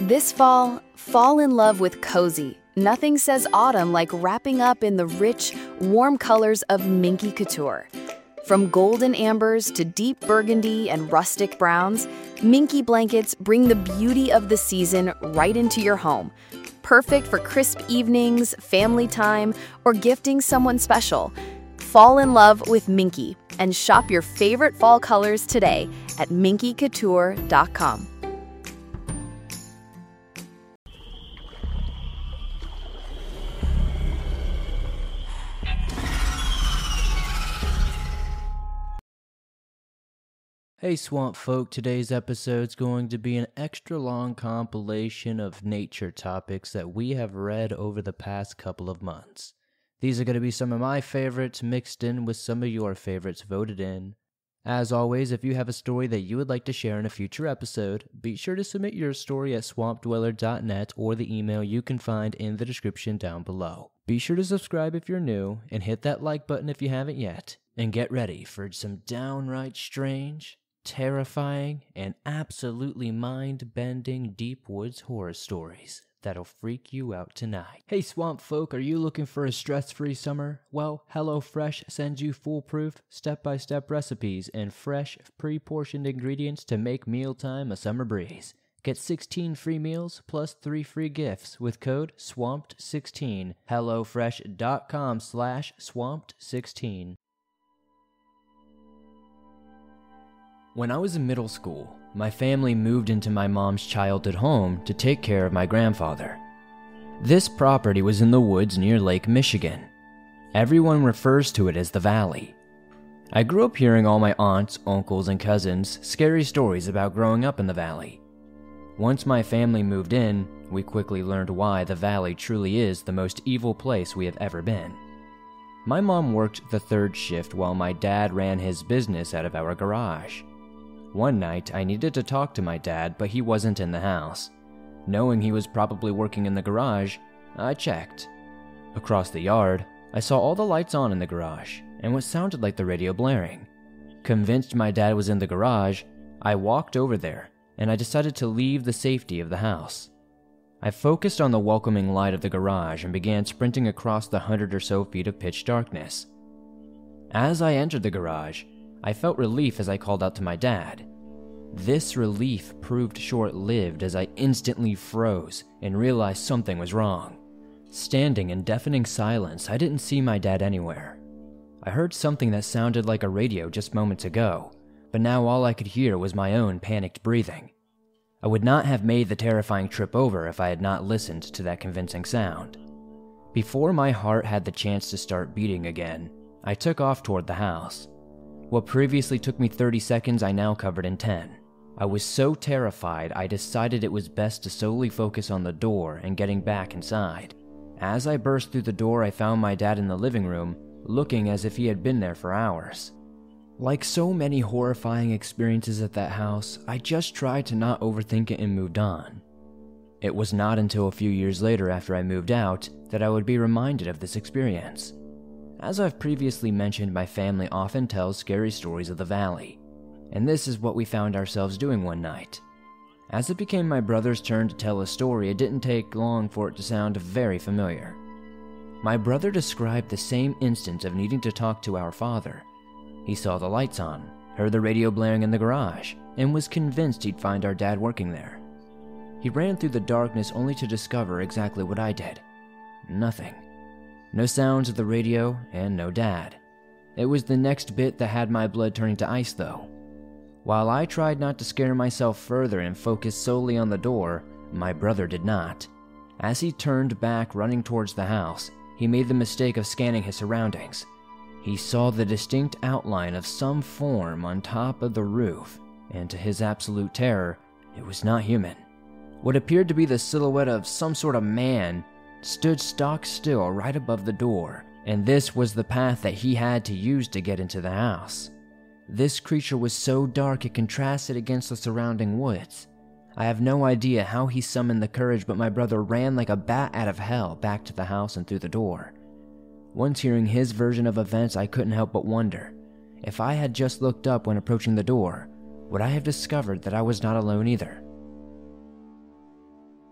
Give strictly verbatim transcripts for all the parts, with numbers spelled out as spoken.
This fall, fall in love with cozy. Nothing says autumn like wrapping up in the rich, warm colors of Minky Couture. From golden ambers to deep burgundy and rustic browns, Minky blankets bring the beauty of the season right into your home. Perfect for crisp evenings, family time, or gifting someone special. Fall in love with Minky and shop your favorite fall colors today at minky couture dot com. Hey Swamp Folk, today's episode's going to be an extra long compilation of nature topics that we have read over the past couple of months. These are going to be some of my favorites mixed in with some of your favorites voted in. As always, if you have a story that you would like to share in a future episode, be sure to submit your story at swamp dweller dot net or the email you can find in the description down below. Be sure to subscribe if you're new, and hit that like button if you haven't yet, and get ready for some downright strange, terrifying, and absolutely mind-bending deep woods horror stories that'll freak you out tonight. Hey Swamp Folk, are you looking for a stress-free summer? Well, HelloFresh sends you foolproof, step-by-step recipes and fresh, pre-portioned ingredients to make mealtime a summer breeze. Get sixteen free meals plus three free gifts with code swamped sixteen. HelloFresh.com slash swamped sixteen. When I was in middle school, my family moved into my mom's childhood home to take care of my grandfather. This property was in the woods near Lake Michigan. Everyone refers to it as the Valley. I grew up hearing all my aunts, uncles, and cousins' scary stories about growing up in the Valley. Once my family moved in, we quickly learned why the Valley truly is the most evil place we have ever been. My mom worked the third shift while my dad ran his business out of our garage. One night, I needed to talk to my dad, but he wasn't in the house. Knowing he was probably working in the garage, I checked. Across the yard, I saw all the lights on in the garage, and what sounded like the radio blaring. Convinced my dad was in the garage, I walked over there, and I decided to leave the safety of the house. I focused on the welcoming light of the garage and began sprinting across the hundred or so feet of pitch darkness. As I entered the garage, I felt relief as I called out to my dad. This relief proved short-lived as I instantly froze and realized something was wrong. Standing in deafening silence, I didn't see my dad anywhere. I heard something that sounded like a radio just moments ago, but now all I could hear was my own panicked breathing. I would not have made the terrifying trip over if I had not listened to that convincing sound. Before my heart had the chance to start beating again, I took off toward the house. What previously took me thirty seconds, I now covered in ten. I was so terrified, I decided it was best to solely focus on the door and getting back inside. As I burst through the door, I found my dad in the living room, looking as if he had been there for hours. Like so many horrifying experiences at that house, I just tried to not overthink it and moved on. It was not until a few years later after I moved out that I would be reminded of this experience. As I've previously mentioned, my family often tells scary stories of the Valley, and this is what we found ourselves doing one night. As it became my brother's turn to tell a story, it didn't take long for it to sound very familiar. My brother described the same instance of needing to talk to our father. He saw the lights on, heard the radio blaring in the garage, and was convinced he'd find our dad working there. He ran through the darkness only to discover exactly what I did. Nothing. No sounds of the radio, and no dad. It was the next bit that had my blood turning to ice, though. While I tried not to scare myself further and focus solely on the door, my brother did not. As he turned back running towards the house, he made the mistake of scanning his surroundings. He saw the distinct outline of some form on top of the roof, and to his absolute terror, it was not human. What appeared to be the silhouette of some sort of man stood stock still right above the door, and this was the path that he had to use to get into the house. This creature was so dark it contrasted against the surrounding woods. I have no idea how he summoned the courage, but my brother ran like a bat out of hell back to the house and through the door. Once hearing his version of events, I couldn't help but wonder, if I had just looked up when approaching the door, would I have discovered that I was not alone either?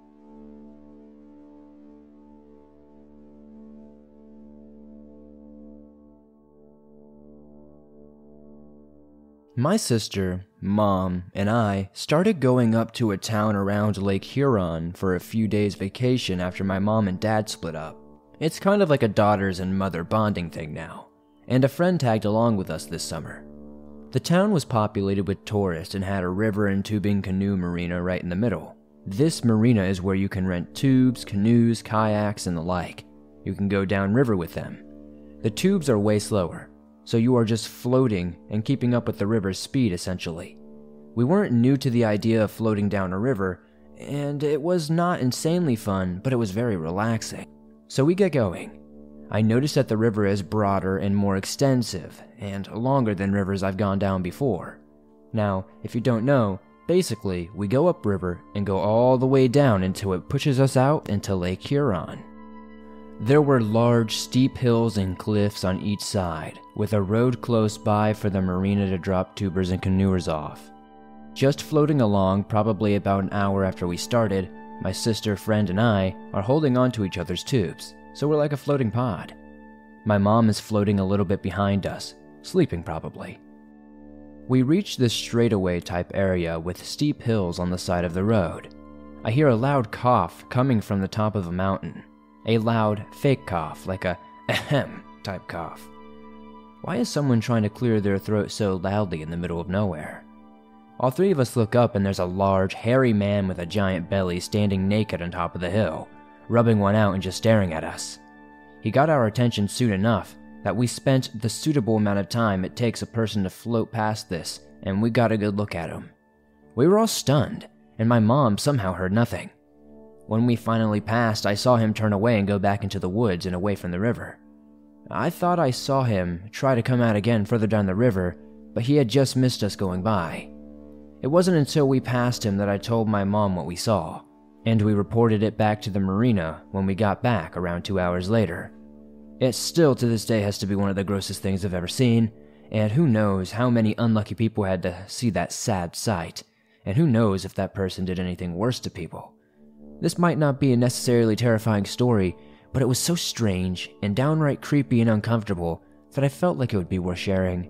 My sister, mom, and I started going up to a town around Lake Huron for a few days vacation after my mom and dad split up. It's kind of like a daughters and mother bonding thing now, and a friend tagged along with us this summer. The town was populated with tourists and had a river and tubing canoe marina right in the middle. This marina is where you can rent tubes, canoes, kayaks, and the like. You can go downriver with them. The tubes are way slower, so you are just floating and keeping up with the river's speed essentially. We weren't new to the idea of floating down a river, and it was not insanely fun, but it was very relaxing. So we get going. I noticed that the river is broader and more extensive, and longer than rivers I've gone down before. Now, if you don't know, basically we go upriver and go all the way down until it pushes us out into Lake Huron. There were large, steep hills and cliffs on each side, with a road close by for the marina to drop tubers and canoers off. Just floating along, probably about an hour after we started, my sister, friend, and I are holding on to each other's tubes, so we're like a floating pod. My mom is floating a little bit behind us, sleeping probably. We reach this straightaway type area with steep hills on the side of the road. I hear a loud cough coming from the top of a mountain. A loud, fake cough, like a ahem type cough. Why is someone trying to clear their throat so loudly in the middle of nowhere? All three of us look up and there's a large, hairy man with a giant belly standing naked on top of the hill, rubbing one out and just staring at us. He got our attention soon enough that we spent the suitable amount of time it takes a person to float past this, and we got a good look at him. We were all stunned, and my mom somehow heard nothing. When we finally passed, I saw him turn away and go back into the woods and away from the river. I thought I saw him try to come out again further down the river, but he had just missed us going by. It wasn't until we passed him that I told my mom what we saw, and we reported it back to the marina when we got back around two hours later. It still to this day has to be one of the grossest things I've ever seen, and who knows how many unlucky people had to see that sad sight, and who knows if that person did anything worse to people. This might not be a necessarily terrifying story, but it was so strange and downright creepy and uncomfortable that I felt like it would be worth sharing.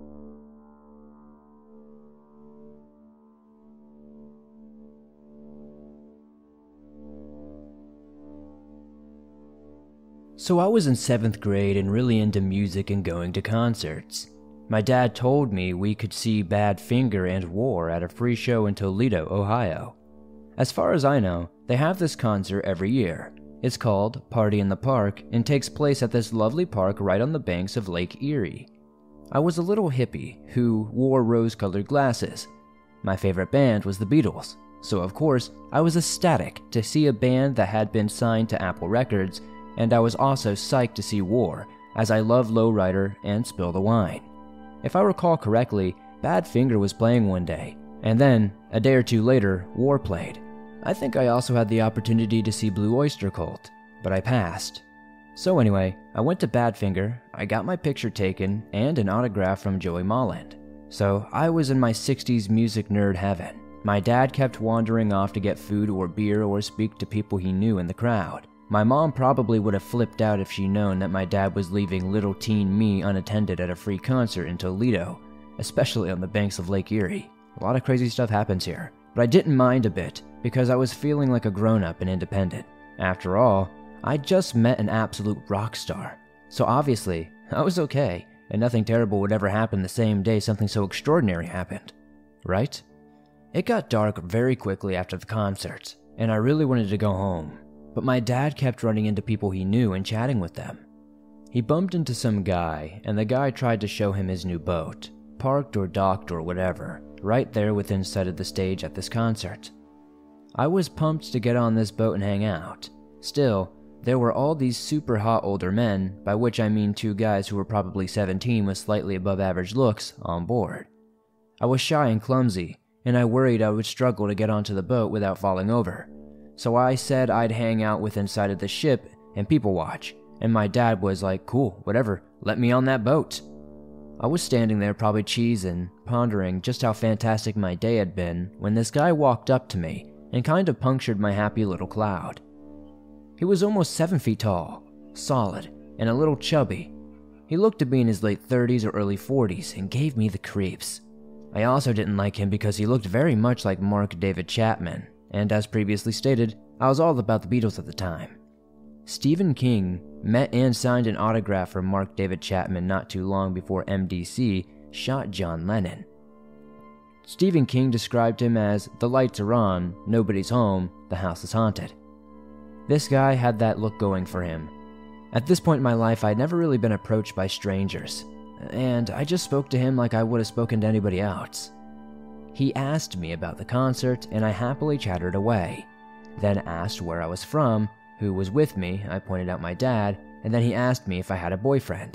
So I was in seventh grade and really into music and going to concerts. My dad told me we could see Badfinger and War at a free show in Toledo, Ohio. As far as I know, they have this concert every year. It's called Party in the Park and takes place at this lovely park right on the banks of Lake Erie. I was a little hippie who wore rose-colored glasses. My favorite band was the Beatles, so of course I was ecstatic to see a band that had been signed to Apple Records, and I was also psyched to see War, as I love Lowrider and Spill the Wine. If I recall correctly, Badfinger was playing one day, and then, a day or two later, War played. I think I also had the opportunity to see Blue Oyster Cult, but I passed. So anyway, I went to Badfinger, I got my picture taken, and an autograph from Joey Molland. So I was in my sixties music nerd heaven. My dad kept wandering off to get food or beer or speak to people he knew in the crowd. My mom probably would have flipped out if she'd known that my dad was leaving little teen me unattended at a free concert in Toledo, especially on the banks of Lake Erie. A lot of crazy stuff happens here, but I didn't mind a bit because I was feeling like a grown-up and independent. After all, I'd just met an absolute rock star, so obviously I was okay, and nothing terrible would ever happen the same day something so extraordinary happened, right? It got dark very quickly after the concert, and I really wanted to go home. But my dad kept running into people he knew and chatting with them. He bumped into some guy, and the guy tried to show him his new boat, parked or docked or whatever, right there within sight of the stage at this concert. I was pumped to get on this boat and hang out. Still, there were all these super hot older men, by which I mean two guys who were probably seventeen with slightly above average looks, on board. I was shy and clumsy, and I worried I would struggle to get onto the boat without falling over. So I said I'd hang out with inside of the ship and people watch, and my dad was like, cool, whatever, let me on that boat. I was standing there probably cheesing, pondering just how fantastic my day had been, when this guy walked up to me and kind of punctured my happy little cloud. He was almost seven feet tall, solid, and a little chubby. He looked to be in his late thirties or early forties and gave me the creeps. I also didn't like him because he looked very much like Mark David Chapman, and as previously stated, I was all about the Beatles at the time. Stephen King met and signed an autograph for Mark David Chapman not too long before M D C shot John Lennon. Stephen King described him as, "The lights are on, nobody's home, the house is haunted." This guy had that look going for him. At this point in my life, I'd never really been approached by strangers, and I just spoke to him like I would have spoken to anybody else. He asked me about the concert, and I happily chattered away, then asked where I was from, who was with me. I pointed out my dad, and then he asked me if I had a boyfriend.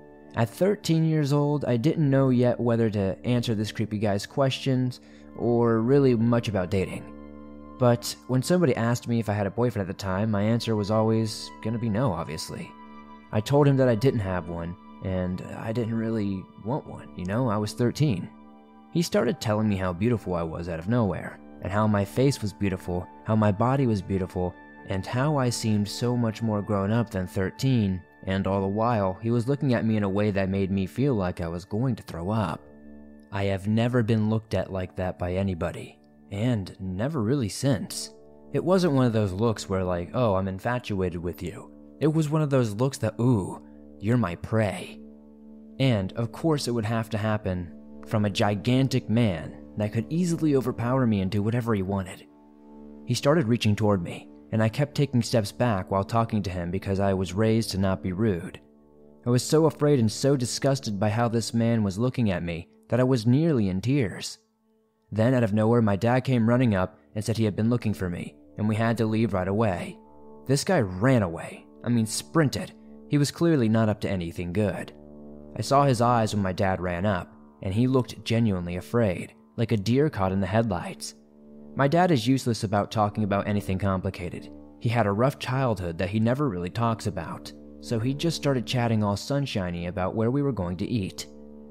At thirteen years old, I didn't know yet whether to answer this creepy guy's questions or really much about dating. But when somebody asked me if I had a boyfriend at the time, my answer was always gonna be no, obviously. I told him that I didn't have one, and I didn't really want one, you know, I was thirteen. He started telling me how beautiful I was out of nowhere, and how my face was beautiful, how my body was beautiful, and how I seemed so much more grown up than thirteen, and all the while, he was looking at me in a way that made me feel like I was going to throw up. I have never been looked at like that by anybody, and never really since. It wasn't one of those looks where like, oh, I'm infatuated with you. It was one of those looks that, ooh, you're my prey. And, of course, it would have to happen from a gigantic man that could easily overpower me and do whatever he wanted. He started reaching toward me, and I kept taking steps back while talking to him because I was raised to not be rude. I was so afraid and so disgusted by how this man was looking at me that I was nearly in tears. Then, out of nowhere, my dad came running up and said he had been looking for me, and we had to leave right away. This guy ran away. I mean, sprinted. He was clearly not up to anything good. I saw his eyes when my dad ran up, and he looked genuinely afraid, like a deer caught in the headlights. My dad is useless about talking about anything complicated. He had a rough childhood that he never really talks about, so he just started chatting all sunshiny about where we were going to eat.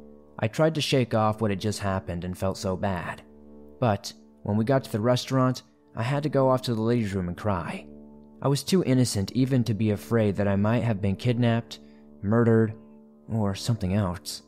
I tried to shake off what had just happened and felt so bad. But when we got to the restaurant, I had to go off to the ladies' room and cry. I was too innocent even to be afraid that I might have been kidnapped, murdered, or something else.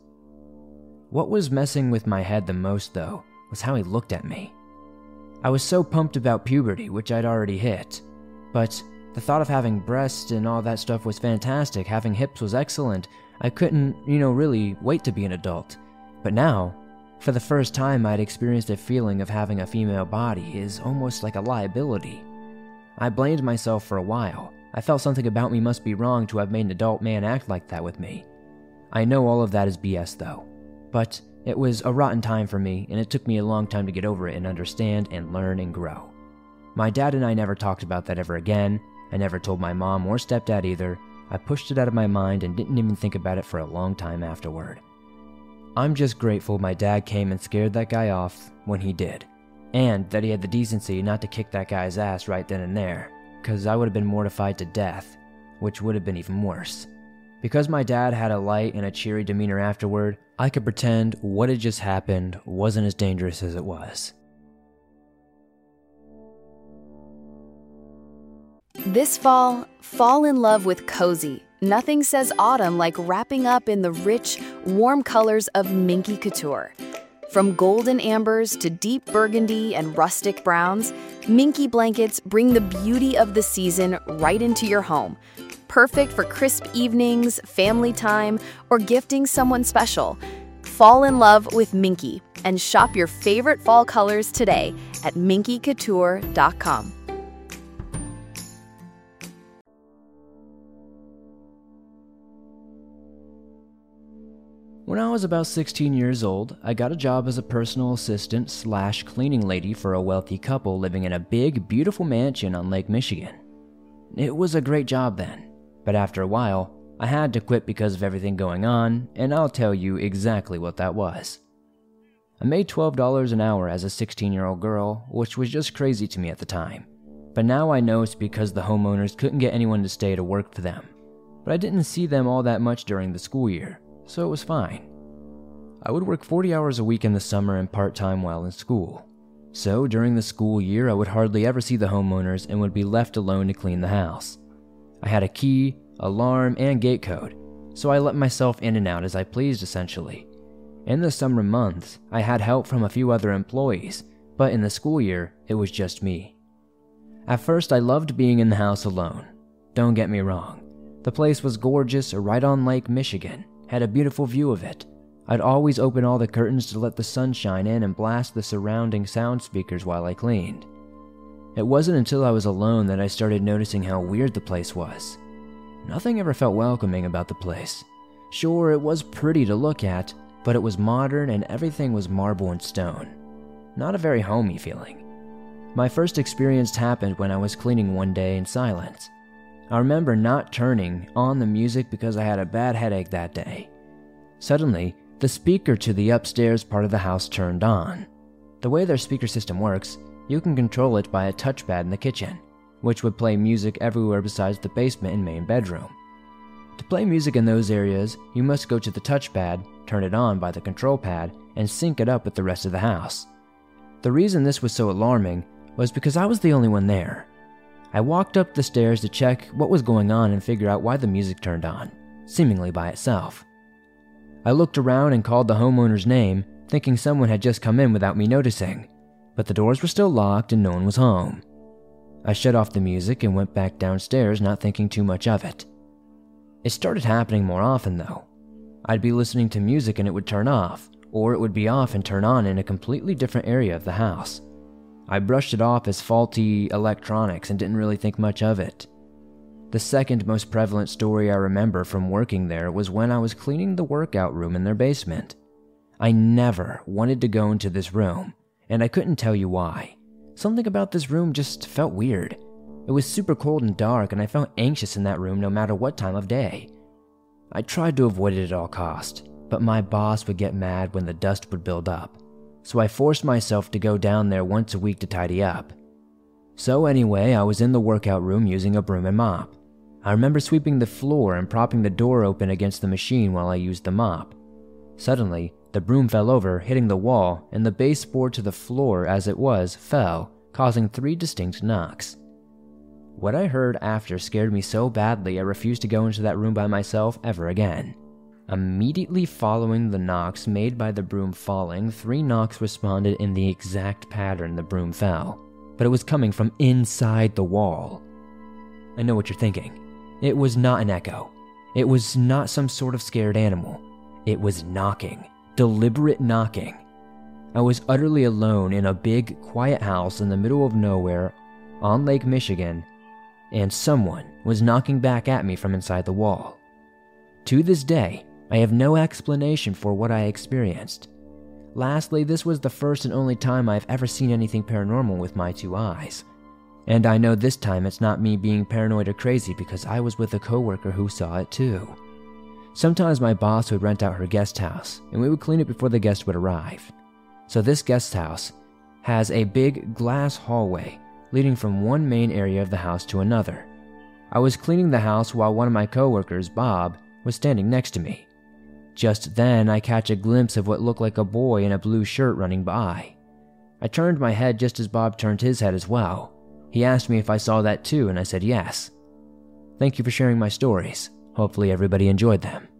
What was messing with my head the most, though, was how he looked at me. I was so pumped about puberty, which I'd already hit. But the thought of having breasts and all that stuff was fantastic, having hips was excellent. I couldn't, you know, really wait to be an adult. But now, for the first time, I'd experienced a feeling of having a female body is almost like a liability. I blamed myself for a while. I felt something about me must be wrong to have made an adult man act like that with me. I know all of that is B S though. But it was a rotten time for me, and it took me a long time to get over it and understand and learn and grow. My dad and I never talked about that ever again. I never told my mom or stepdad either. I pushed it out of my mind and didn't even think about it for a long time afterward. I'm just grateful my dad came and scared that guy off when he did, and that he had the decency not to kick that guy's ass right then and there, because I would have been mortified to death, which would have been even worse. Because my dad had a light and a cheery demeanor afterward, I could pretend what had just happened wasn't as dangerous as it was. This fall, fall in love with Cozy. Nothing says autumn like wrapping up in the rich, warm colors of Minky Couture. From golden ambers to deep burgundy and rustic browns, Minky blankets bring the beauty of the season right into your home. Perfect for crisp evenings, family time, or gifting someone special. Fall in love with Minky and shop your favorite fall colors today at minky couture dot com. When I was about sixteen years old, I got a job as a personal assistant slash cleaning lady for a wealthy couple living in a big, beautiful mansion on Lake Michigan. It was a great job then, but after a while, I had to quit because of everything going on, and I'll tell you exactly what that was. I made twelve dollars an hour as a sixteen-year-old girl, which was just crazy to me at the time. But now I know it's because the homeowners couldn't get anyone to stay to work for them. But I didn't see them all that much during the school year, so it was fine. I would work forty hours a week in the summer and part-time while in school. So during the school year, I would hardly ever see the homeowners and would be left alone to clean the house. I had a key, alarm, and gate code, so I let myself in and out as I pleased essentially. In the summer months, I had help from a few other employees, but in the school year, it was just me. At first, I loved being in the house alone. Don't get me wrong. The place was gorgeous, right on Lake Michigan, had a beautiful view of it. I'd always open all the curtains to let the sun shine in and blast the surrounding sound speakers while I cleaned. It wasn't until I was alone that I started noticing how weird the place was. Nothing ever felt welcoming about the place. Sure, it was pretty to look at, but it was modern and everything was marble and stone. Not a very homey feeling. My first experience happened when I was cleaning one day in silence. I remember not turning on the music because I had a bad headache that day. Suddenly, the speaker to the upstairs part of the house turned on. The way their speaker system works, you can control it by a touchpad in the kitchen, which would play music everywhere besides the basement and main bedroom. To play music in those areas, you must go to the touchpad, turn it on by the control pad, and sync it up with the rest of the house. The reason this was so alarming was because I was the only one there. I walked up the stairs to check what was going on and figure out why the music turned on, seemingly by itself. I looked around and called the homeowner's name, thinking someone had just come in without me noticing, but the doors were still locked and no one was home. I shut off the music and went back downstairs, not thinking too much of it. It started happening more often though. I'd be listening to music and it would turn off, or it would be off and turn on in a completely different area of the house. I brushed it off as faulty electronics and didn't really think much of it. The second most prevalent story I remember from working there was when I was cleaning the workout room in their basement. I never wanted to go into this room, and I couldn't tell you why. Something about this room just felt weird. It was super cold and dark, and I felt anxious in that room no matter what time of day. I tried to avoid it at all costs, but my boss would get mad when the dust would build up, so I forced myself to go down there once a week to tidy up. So anyway, I was in the workout room using a broom and mop. I remember sweeping the floor and propping the door open against the machine while I used the mop. Suddenly, the broom fell over, hitting the wall, and the baseboard to the floor as it was fell, causing three distinct knocks. What I heard after scared me so badly I refused to go into that room by myself ever again. Immediately following the knocks made by the broom falling, three knocks responded in the exact pattern the broom fell, but it was coming from inside the wall. I know what you're thinking. It was not an echo. It was not some sort of scared animal. It was knocking. Deliberate knocking. I was utterly alone in a big, quiet house in the middle of nowhere on Lake Michigan, and someone was knocking back at me from inside the wall. To this day, I have no explanation for what I experienced. Lastly, this was the first and only time I've ever seen anything paranormal with my two eyes. And I know this time it's not me being paranoid or crazy because I was with a coworker who saw it too. Sometimes my boss would rent out her guest house, and we would clean it before the guests would arrive. So this guest house has a big glass hallway leading from one main area of the house to another. I was cleaning the house while one of my coworkers, Bob, was standing next to me. Just then, I catch a glimpse of what looked like a boy in a blue shirt running by. I turned my head just as Bob turned his head as well. He asked me if I saw that too, and I said yes. Thank you for sharing my stories. Hopefully everybody enjoyed them.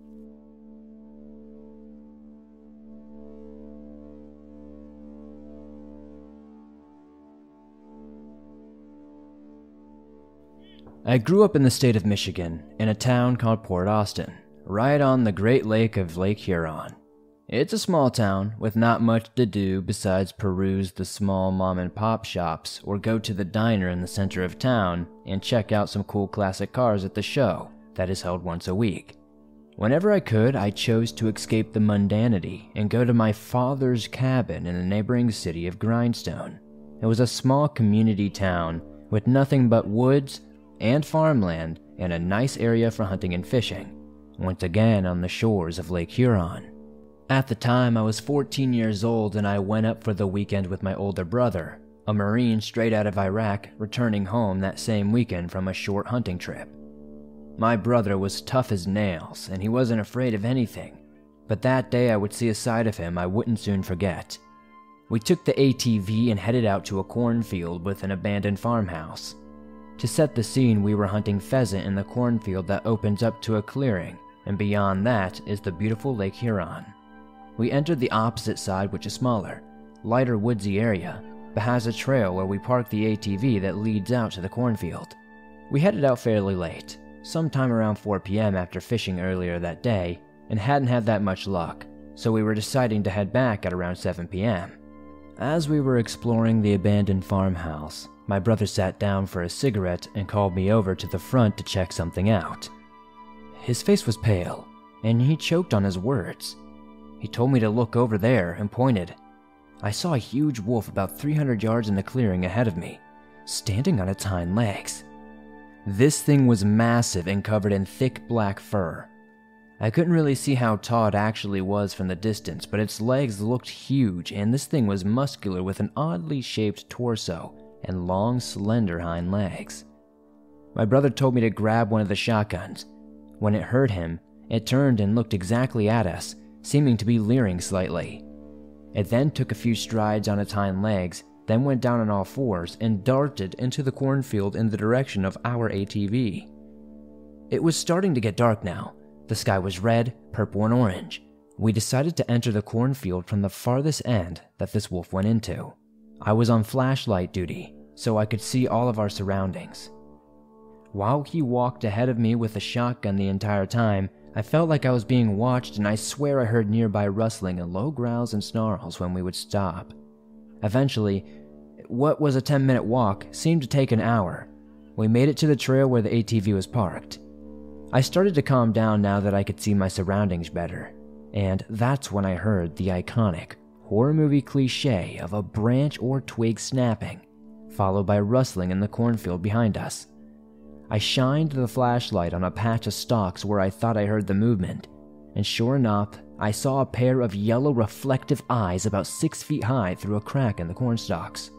I grew up in the state of Michigan, in a town called Port Austin, right on the Great Lake of Lake Huron. It's a small town with not much to do besides peruse the small mom and pop shops or go to the diner in the center of town and check out some cool classic cars at the show that is held once a week. Whenever I could, I chose to escape the mundanity and go to my father's cabin in the neighboring city of Grindstone. It was a small community town with nothing but woods and farmland and a nice area for hunting and fishing, once again on the shores of Lake Huron. At the time, I was fourteen years old and I went up for the weekend with my older brother, a Marine straight out of Iraq, returning home that same weekend from a short hunting trip. My brother was tough as nails and he wasn't afraid of anything, but that day I would see a side of him I wouldn't soon forget. We took the A T V and headed out to a cornfield with an abandoned farmhouse. To set the scene, we were hunting pheasant in the cornfield that opens up to a clearing, and beyond that is the beautiful Lake Huron. We entered the opposite side, which is smaller, lighter woodsy area, but has a trail where we parked the A T V that leads out to the cornfield. We headed out fairly late, sometime around four p m after fishing earlier that day, and hadn't had that much luck, so we were deciding to head back at around seven p m As we were exploring the abandoned farmhouse, my brother sat down for a cigarette and called me over to the front to check something out. His face was pale, and he choked on his words. He told me to look over there and pointed. I saw a huge wolf about three hundred yards in the clearing ahead of me, standing on its hind legs. This thing was massive and covered in thick black fur. I couldn't really see how tall it actually was from the distance, but its legs looked huge, and this thing was muscular with an oddly shaped torso and long, slender hind legs. My brother told me to grab one of the shotguns. When it heard him, it turned and looked exactly at us, seeming to be leering slightly. It then took a few strides on its hind legs, then went down on all fours and darted into the cornfield in the direction of our A T V. It was starting to get dark now. The sky was red, purple, and orange. We decided to enter the cornfield from the farthest end that this wolf went into. I was on flashlight duty, so I could see all of our surroundings. While he walked ahead of me with a shotgun the entire time, I felt like I was being watched, and I swear I heard nearby rustling and low growls and snarls when we would stop. Eventually, what was a ten minute walk seemed to take an hour. We made it to the trail where the A T V was parked. I started to calm down now that I could see my surroundings better, and that's when I heard the iconic horror movie cliche of a branch or twig snapping, followed by rustling in the cornfield behind us. I shined the flashlight on a patch of stalks where I thought I heard the movement, and sure enough, I saw a pair of yellow reflective eyes about six feet high through a crack in the corn stalks.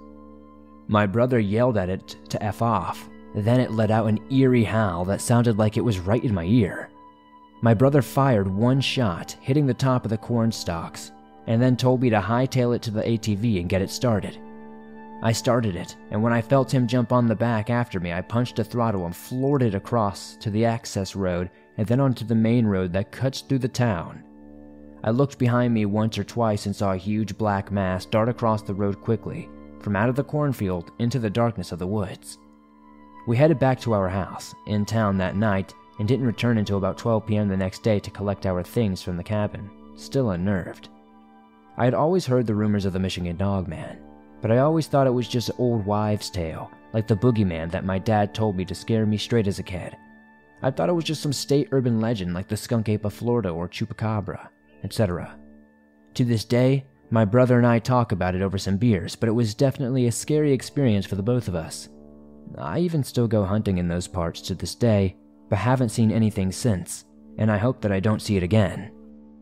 My brother yelled at it to F off. Then it let out an eerie howl that sounded like it was right in my ear. My brother fired one shot, hitting the top of the corn stalks, and then told me to hightail it to the A T V and get it started. I started it, and when I felt him jump on the back after me, I punched the throttle and floored it across to the access road and then onto the main road that cuts through the town. I looked behind me once or twice and saw a huge black mass dart across the road quickly, from out of the cornfield into the darkness of the woods. We headed back to our house, in town that night, and didn't return until about twelve p m the next day to collect our things from the cabin, still unnerved. I had always heard the rumors of the Michigan Dogman, but I always thought it was just an old wives' tale, like the boogeyman that my dad told me to scare me straight as a kid. I thought it was just some state urban legend like the skunk ape of Florida or chupacabra, et cetera. To this day, my brother and I talk about it over some beers, but it was definitely a scary experience for the both of us. I even still go hunting in those parts to this day, but haven't seen anything since, and I hope that I don't see it again.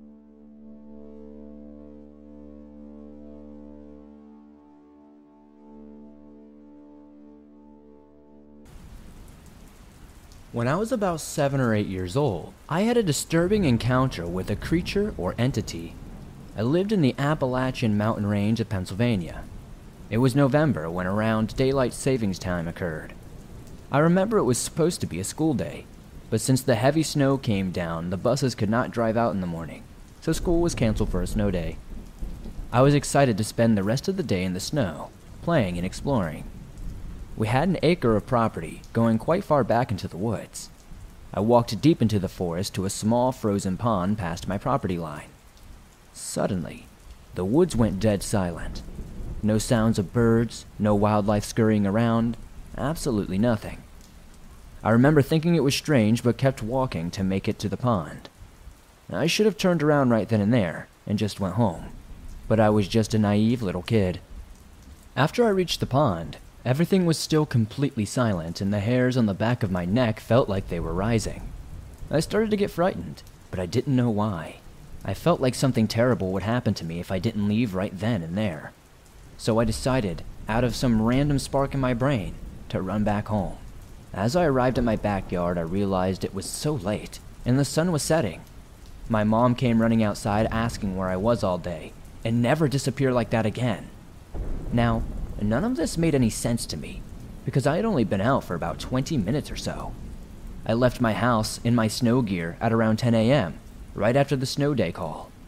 When I was about seven or eight years old, I had a disturbing encounter with a creature or entity. I lived in the Appalachian mountain range of Pennsylvania. It was November when around daylight savings time occurred. I remember it was supposed to be a school day, but since the heavy snow came down, the buses could not drive out in the morning, so school was canceled for a snow day. I was excited to spend the rest of the day in the snow, playing and exploring. We had an acre of property going quite far back into the woods. I walked deep into the forest to a small frozen pond past my property line. Suddenly, the woods went dead silent. No sounds of birds, no wildlife scurrying around, absolutely nothing. I remember thinking it was strange but kept walking to make it to the pond. I should have turned around right then and there and just went home, but I was just a naive little kid. After I reached the pond, everything was still completely silent and the hairs on the back of my neck felt like they were rising. I started to get frightened, but I didn't know why. I felt like something terrible would happen to me if I didn't leave right then and there. So I decided, out of some random spark in my brain, to run back home. As I arrived at my backyard, I realized it was so late, and the sun was setting. My mom came running outside asking where I was all day, and never disappeared like that again. Now, none of this made any sense to me, because I had only been out for about twenty minutes or so. I left my house in my snow gear at around ten a m, right after the snow day call.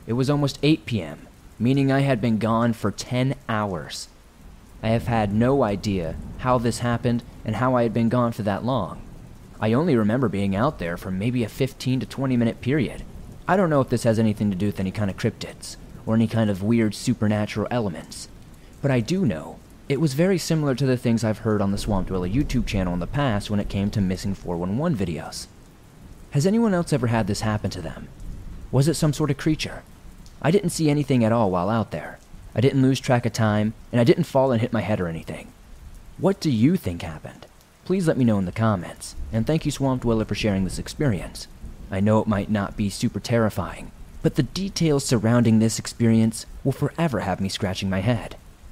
It was almost eight p m, meaning I had been gone for ten hours. I have had no idea how this happened and how I had been gone for that long. I only remember being out there for maybe a fifteen to twenty minute period. I don't know if this has anything to do with any kind of cryptids or any kind of weird supernatural elements, but I do know it was very similar to the things I've heard on the Swamp Dweller YouTube channel in the past when it came to missing four one one videos. Has anyone else ever had this happen to them? Was it some sort of creature? I didn't see anything at all while out there. I didn't lose track of time, and I didn't fall and hit my head or anything. What do you think happened? Please let me know in the comments, and thank you Swamp Dweller for sharing this experience. I know it might not be super terrifying, but the details surrounding this experience will forever have me scratching my head.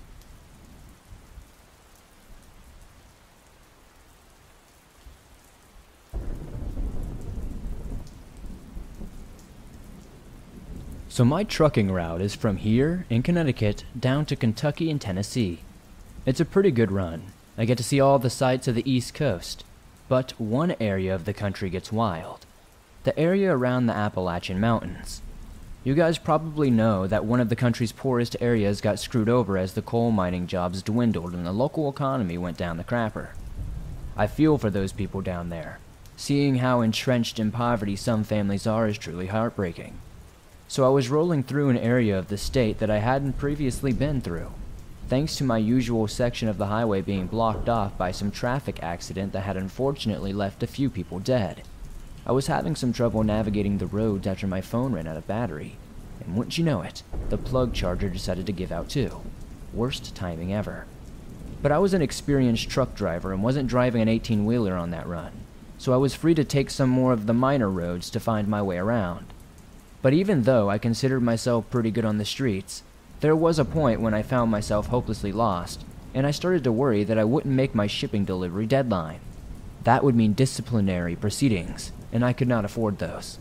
So my trucking route is from here in Connecticut down to Kentucky and Tennessee. It's a pretty good run. I get to see all the sights of the East Coast, but one area of the country gets wild. The area around the Appalachian Mountains. You guys probably know that one of the country's poorest areas got screwed over as the coal mining jobs dwindled and the local economy went down the crapper. I feel for those people down there. Seeing how entrenched in poverty some families are is truly heartbreaking. So I was rolling through an area of the state that I hadn't previously been through, thanks to my usual section of the highway being blocked off by some traffic accident that had unfortunately left a few people dead. I was having some trouble navigating the roads after my phone ran out of battery, and wouldn't you know it, the plug charger decided to give out too. Worst timing ever. But I was an experienced truck driver and wasn't driving an eighteen-wheeler on that run, so I was free to take some more of the minor roads to find my way around. But even though I considered myself pretty good on the streets, there was a point when I found myself hopelessly lost, and I started to worry that I wouldn't make my shipping delivery deadline. That would mean disciplinary proceedings, and I could not afford those.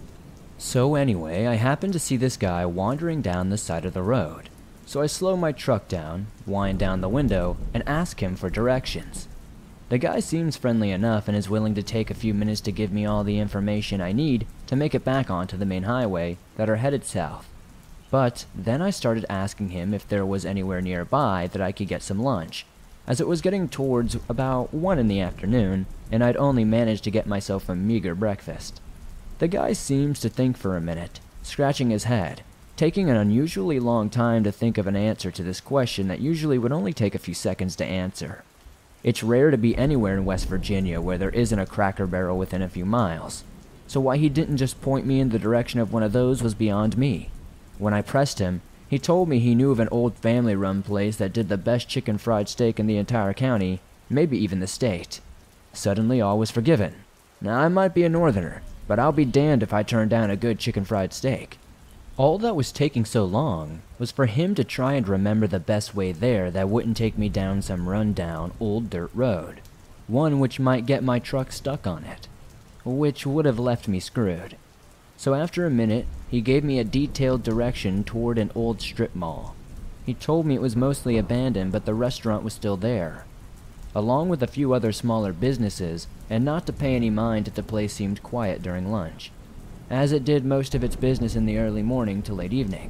So anyway, I happened to see this guy wandering down the side of the road, so I slow my truck down, wind down the window, and ask him for directions. The guy seems friendly enough and is willing to take a few minutes to give me all the information I need to make it back onto the main highway that are headed south. But then I started asking him if there was anywhere nearby that I could get some lunch, as it was getting towards about one in the afternoon, and I'd only managed to get myself a meager breakfast. The guy seems to think for a minute, scratching his head, taking an unusually long time to think of an answer to this question that usually would only take a few seconds to answer. It's rare to be anywhere in West Virginia where there isn't a Cracker Barrel within a few miles, so why he didn't just point me in the direction of one of those was beyond me. When I pressed him, he told me he knew of an old family-run place that did the best chicken fried steak in the entire county, maybe even the state. Suddenly all was forgiven. Now I might be a northerner, but I'll be damned if I turn down a good chicken fried steak. All that was taking so long was for him to try and remember the best way there that wouldn't take me down some run-down old dirt road, one which might get my truck stuck on it, which would have left me screwed. So after a minute, he gave me a detailed direction toward an old strip mall. He told me it was mostly abandoned, but the restaurant was still there, along with a few other smaller businesses, and not to pay any mind that the place seemed quiet during lunch, as it did most of its business in the early morning to late evening.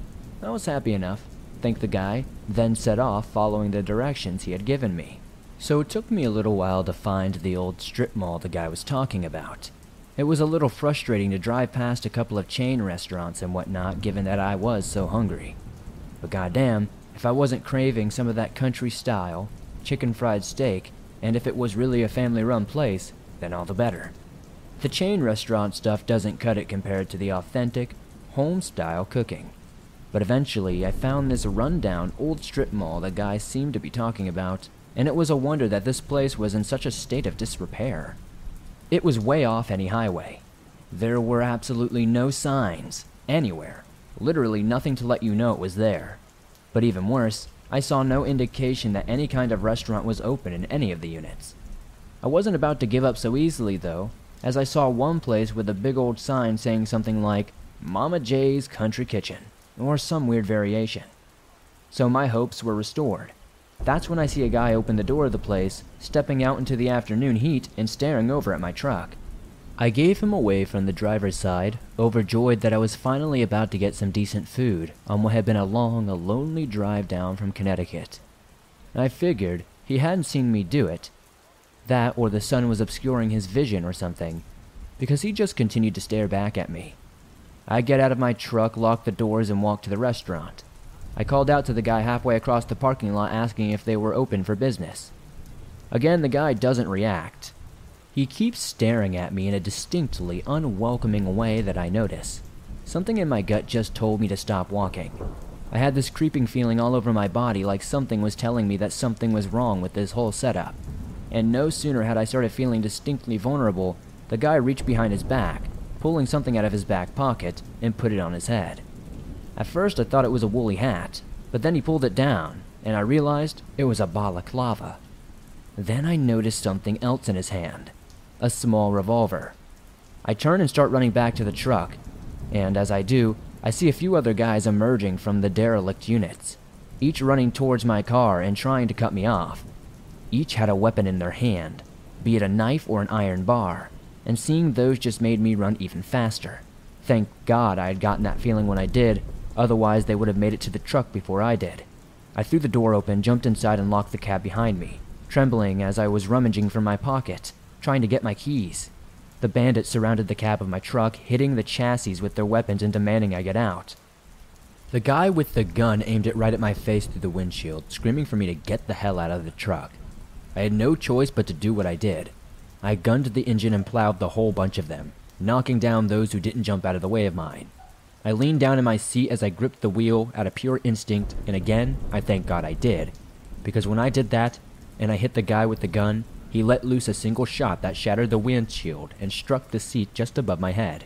I was happy enough, thanked the guy, then set off following the directions he had given me. So it took me a little while to find the old strip mall the guy was talking about. It was a little frustrating to drive past a couple of chain restaurants and whatnot, given that I was so hungry. But goddamn, if I wasn't craving some of that country style, chicken fried steak, and if it was really a family-run place, then all the better. The chain restaurant stuff doesn't cut it compared to the authentic, home-style cooking. But eventually, I found this run-down old strip mall the guy seemed to be talking about, and it was a wonder that this place was in such a state of disrepair. It was way off any highway. There were absolutely no signs, anywhere. Literally nothing to let you know it was there. But even worse, I saw no indication that any kind of restaurant was open in any of the units. I wasn't about to give up so easily, though, as I saw one place with a big old sign saying something like, Mama J's Country Kitchen, or some weird variation. So my hopes were restored. That's when I see a guy open the door of the place, stepping out into the afternoon heat and staring over at my truck. I gave him away from the driver's side, overjoyed that I was finally about to get some decent food on what had been a long, a lonely drive down from Connecticut. I figured he hadn't seen me do it. That or the sun was obscuring his vision or something, because he just continued to stare back at me. I get out of my truck, lock the doors, and walk to the restaurant. I called out to the guy halfway across the parking lot asking if they were open for business. Again, the guy doesn't react. He keeps staring at me in a distinctly unwelcoming way that I notice. Something in my gut just told me to stop walking. I had this creeping feeling all over my body, like something was telling me that something was wrong with this whole setup. And no sooner had I started feeling distinctly vulnerable, the guy reached behind his back, pulling something out of his back pocket, and put it on his head. At first I thought it was a woolly hat, but then he pulled it down, and I realized it was a balaclava. Then I noticed something else in his hand. A small revolver. I turn and start running back to the truck, and as I do, I see a few other guys emerging from the derelict units, each running towards my car and trying to cut me off. Each had a weapon in their hand, be it a knife or an iron bar, and seeing those just made me run even faster. Thank God I had gotten that feeling when I did, otherwise they would have made it to the truck before I did. I threw the door open, jumped inside, and locked the cab behind me, trembling as I was rummaging for my pocket, trying to get my keys. The bandits surrounded the cab of my truck, hitting the chassis with their weapons and demanding I get out. The guy with the gun aimed it right at my face through the windshield, screaming for me to get the hell out of the truck. I had no choice but to do what I did. I gunned the engine and plowed the whole bunch of them, knocking down those who didn't jump out of the way of mine. I leaned down in my seat as I gripped the wheel out of pure instinct, and again, I thank God I did, because when I did that, and I hit the guy with the gun, he let loose a single shot that shattered the windshield and struck the seat just above my head.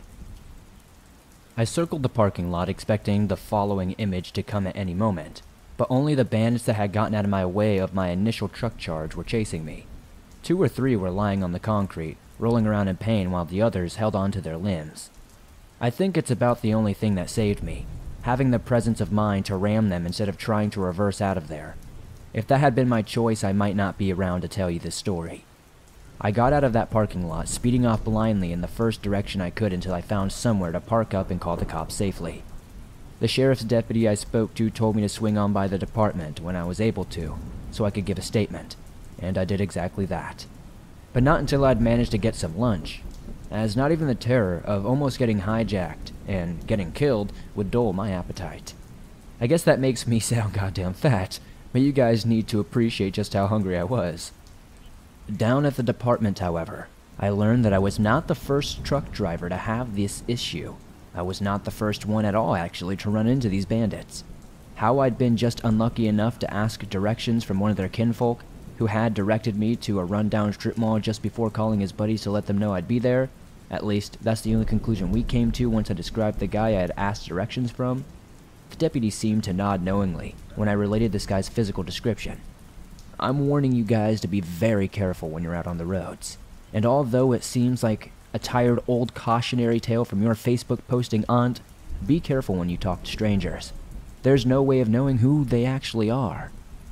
I circled the parking lot expecting the following image to come at any moment, but only the bandits that had gotten out of my way of my initial truck charge were chasing me. Two or three were lying on the concrete, rolling around in pain while the others held on to their limbs. I think it's about the only thing that saved me, having the presence of mind to ram them instead of trying to reverse out of there. If that had been my choice, I might not be around to tell you this story. I got out of that parking lot, speeding off blindly in the first direction I could until I found somewhere to park up and call the cops safely. The sheriff's deputy I spoke to told me to swing on by the department when I was able to, so I could give a statement, and I did exactly that. But not until I'd managed to get some lunch, as not even the terror of almost getting hijacked and getting killed would dull my appetite. I guess that makes me sound goddamn fat, but you guys need to appreciate just how hungry I was. Down at the department, however, I learned that I was not the first truck driver to have this issue. I was not the first one at all, actually, to run into these bandits. How I'd been just unlucky enough to ask directions from one of their kinfolk, who had directed me to a rundown strip mall just before calling his buddies to let them know I'd be there. At least, that's the only conclusion we came to once I described the guy I had asked directions from. The deputy seemed to nod knowingly when I related this guy's physical description. I'm warning you guys to be very careful when you're out on the roads. And although it seems like a tired old cautionary tale from your Facebook posting aunt, be careful when you talk to strangers. There's no way of knowing who they actually are.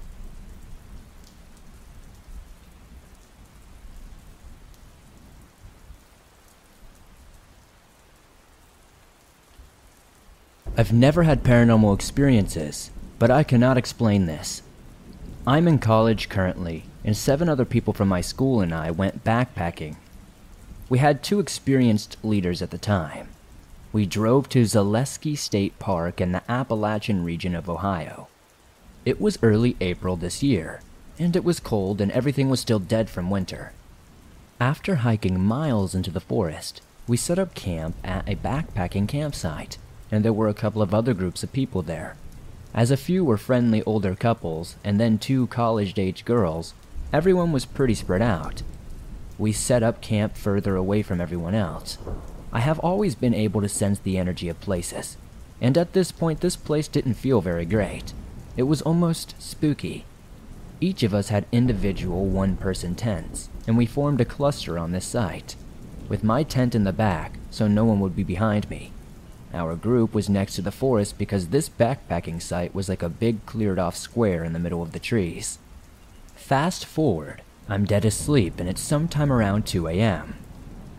I've never had paranormal experiences, but I cannot explain this. I'm in college currently, and seven other people from my school and I went backpacking. We had two experienced leaders at the time. We drove to Zaleski State Park in the Appalachian region of Ohio. It was early April this year, and it was cold and everything was still dead from winter. After hiking miles into the forest, we set up camp at a backpacking campsite, and there were a couple of other groups of people there. As a few were friendly older couples, and then two college-age girls, everyone was pretty spread out. We set up camp further away from everyone else. I have always been able to sense the energy of places, and at this point this place didn't feel very great. It was almost spooky. Each of us had individual one-person tents, and we formed a cluster on this site, with my tent in the back so no one would be behind me. Our group was next to the forest because this backpacking site was like a big cleared-off square in the middle of the trees. Fast forward, I'm dead asleep and it's sometime around two a m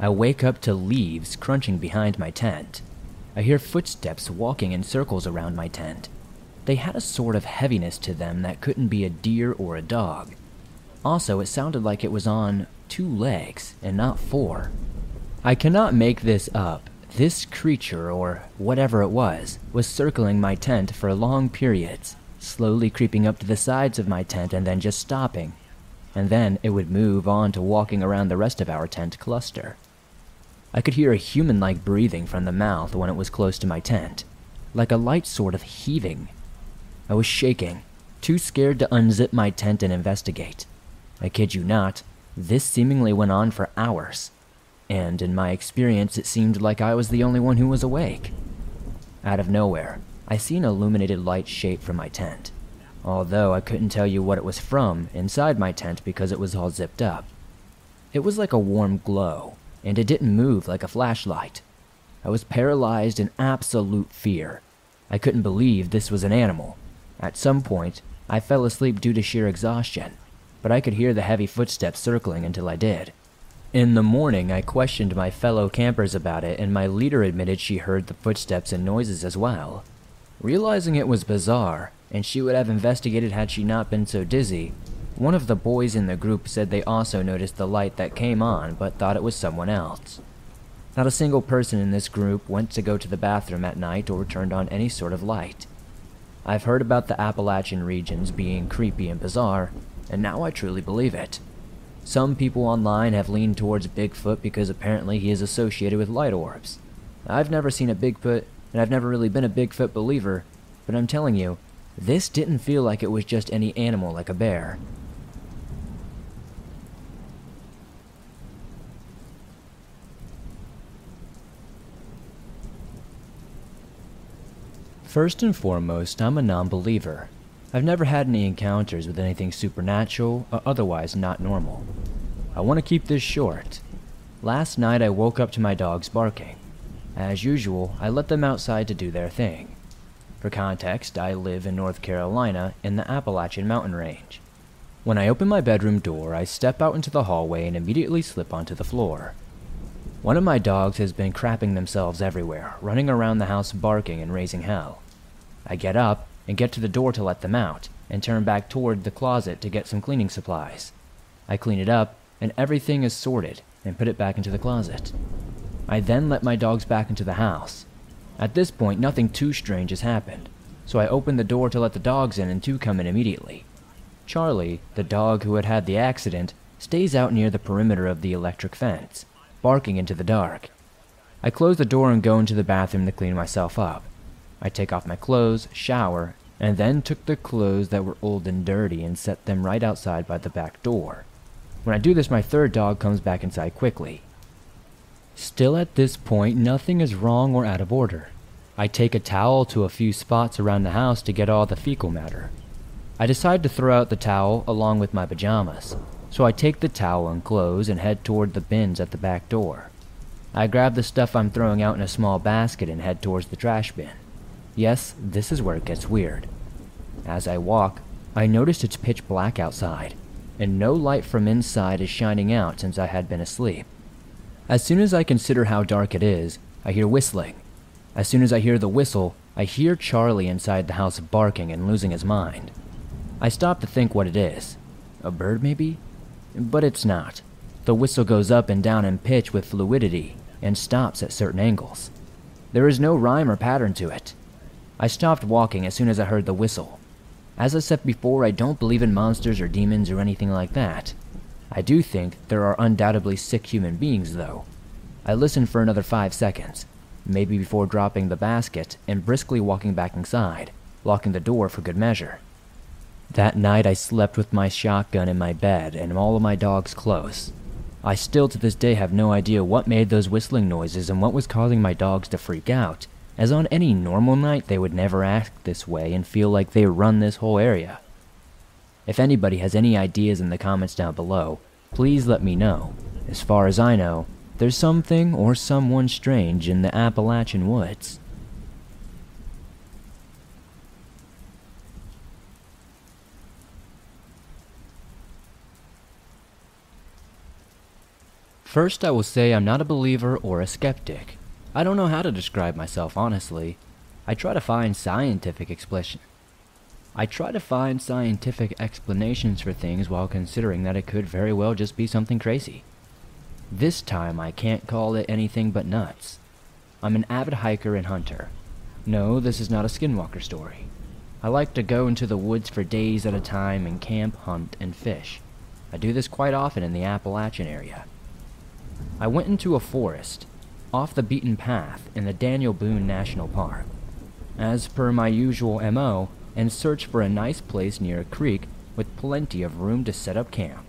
I wake up to leaves crunching behind my tent. I hear footsteps walking in circles around my tent. They had a sort of heaviness to them that couldn't be a deer or a dog. Also, it sounded like it was on two legs and not four. I cannot make this up. This creature, or whatever it was, was circling my tent for long periods, slowly creeping up to the sides of my tent and then just stopping. And then it would move on to walking around the rest of our tent cluster. I could hear a human-like breathing from the mouth when it was close to my tent, like a light sort of heaving. I was shaking, too scared to unzip my tent and investigate. I kid you not, this seemingly went on for hours, and in my experience it seemed like I was the only one who was awake. Out of nowhere, I see an illuminated light shape from my tent, although I couldn't tell you what it was from inside my tent because it was all zipped up. It was like a warm glow, and it didn't move like a flashlight. I was paralyzed in absolute fear. I couldn't believe this was an animal. At some point, I fell asleep due to sheer exhaustion, but I could hear the heavy footsteps circling until I did. In the morning, I questioned my fellow campers about it, and my leader admitted she heard the footsteps and noises as well. Realizing it was bizarre, and she would have investigated had she not been so dizzy, one of the boys in the group said they also noticed the light that came on but thought it was someone else. Not a single person in this group went to go to the bathroom at night or turned on any sort of light. I've heard about the Appalachian regions being creepy and bizarre, and now I truly believe it. Some people online have leaned towards Bigfoot because apparently he is associated with light orbs. I've never seen a Bigfoot, and I've never really been a Bigfoot believer, but I'm telling you, this didn't feel like it was just any animal like a bear. First and foremost, I'm a non-believer. I've never had any encounters with anything supernatural or otherwise not normal. I want to keep this short. Last night I woke up to my dogs barking. As usual, I let them outside to do their thing. For context, I live in North Carolina in the Appalachian mountain range. When I open my bedroom door, I step out into the hallway and immediately slip onto the floor. One of my dogs has been crapping themselves everywhere, running around the house barking and raising hell. I get up and get to the door to let them out, and turn back toward the closet to get some cleaning supplies. I clean it up, and everything is sorted, and put it back into the closet. I then let my dogs back into the house. At this point, nothing too strange has happened, so I open the door to let the dogs in and two come in immediately. Charlie, the dog who had had the accident, stays out near the perimeter of the electric fence, barking into the dark. I close the door and go into the bathroom to clean myself up. I take off my clothes, shower, and then took the clothes that were old and dirty and set them right outside by the back door. When I do this, my third dog comes back inside quickly. Still at this point, nothing is wrong or out of order. I take a towel to a few spots around the house to get all the fecal matter. I decide to throw out the towel along with my pajamas, so I take the towel and clothes and head toward the bins at the back door. I grab the stuff I'm throwing out in a small basket and head towards the trash bin. Yes, this is where it gets weird. As I walk, I notice it's pitch black outside, and no light from inside is shining out since I had been asleep. As soon as I consider how dark it is, I hear whistling. As soon as I hear the whistle, I hear Charlie inside the house barking and losing his mind. I stop to think what it is. A bird maybe? But it's not. The whistle goes up and down in pitch with fluidity and stops at certain angles. There is no rhyme or pattern to it. I stopped walking as soon as I heard the whistle. As I said before, I don't believe in monsters or demons or anything like that. I do think there are undoubtedly sick human beings, though. I listened for another five seconds, maybe before dropping the basket and briskly walking back inside, locking the door for good measure. That night I slept with my shotgun in my bed and all of my dogs close. I still to this day have no idea what made those whistling noises and what was causing my dogs to freak out, as on any normal night they would never act this way and feel like they run this whole area. If anybody has any ideas in the comments down below, please let me know. As far as I know, there's something or someone strange in the Appalachian woods. First, I will say I'm not a believer or a skeptic. I don't know how to describe myself, honestly. I try to find scientific explanation. I try to find scientific explanations for things while considering that it could very well just be something crazy. This time, I can't call it anything but nuts. I'm an avid hiker and hunter. No, this is not a skinwalker story. I like to go into the woods for days at a time and camp, hunt, and fish. I do this quite often in the Appalachian area. I went into a forest, off the beaten path in the Daniel Boone National Park, as per my usual M O, and searched for a nice place near a creek with plenty of room to set up camp.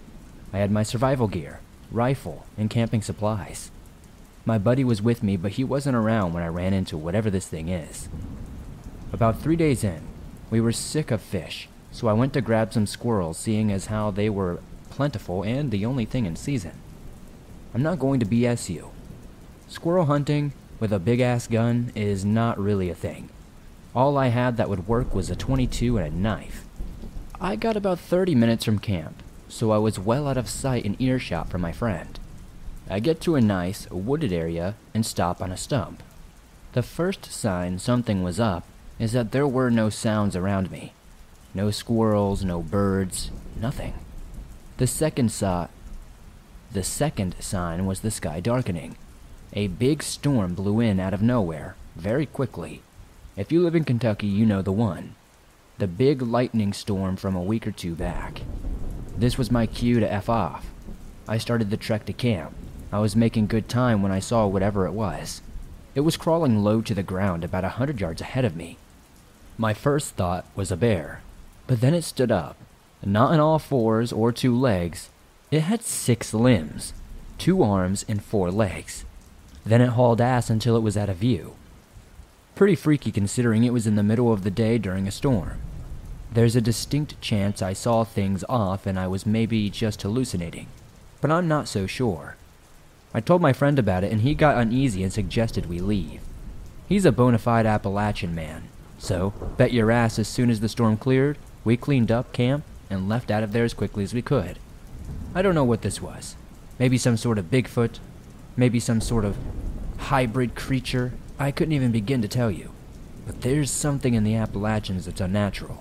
I had my survival gear, rifle, and camping supplies. My buddy was with me, but he wasn't around when I ran into whatever this thing is. About three days in, we were sick of fish, so I went to grab some squirrels, seeing as how they were plentiful and the only thing in season. I'm not going to B S you. Squirrel hunting with a big-ass gun is not really a thing. All I had that would work was a twenty-two and a knife. I got about thirty minutes from camp, so I was well out of sight and earshot from my friend. I get to a nice, wooded area and stop on a stump. The first sign something was up is that there were no sounds around me. No squirrels, no birds, nothing. The second saw, the second sign was the sky darkening. A big storm blew in out of nowhere, very quickly. If you live in Kentucky, you know the one. The big lightning storm from a week or two back. This was my cue to F off. I started the trek to camp. I was making good time when I saw whatever it was. It was crawling low to the ground about a hundred yards ahead of me. My first thought was a bear, but then it stood up, not on all fours or two legs. It had six limbs, two arms and four legs. Then it hauled ass until it was out of view. Pretty freaky considering it was in the middle of the day during a storm. There's a distinct chance I saw things off and I was maybe just hallucinating, but I'm not so sure. I told my friend about it and he got uneasy and suggested we leave. He's a bona fide Appalachian man, so bet your ass as soon as the storm cleared, we cleaned up camp and left out of there as quickly as we could. I don't know what this was. Maybe some sort of Bigfoot, maybe some sort of hybrid creature. I couldn't even begin to tell you, but there's something in the Appalachians that's unnatural.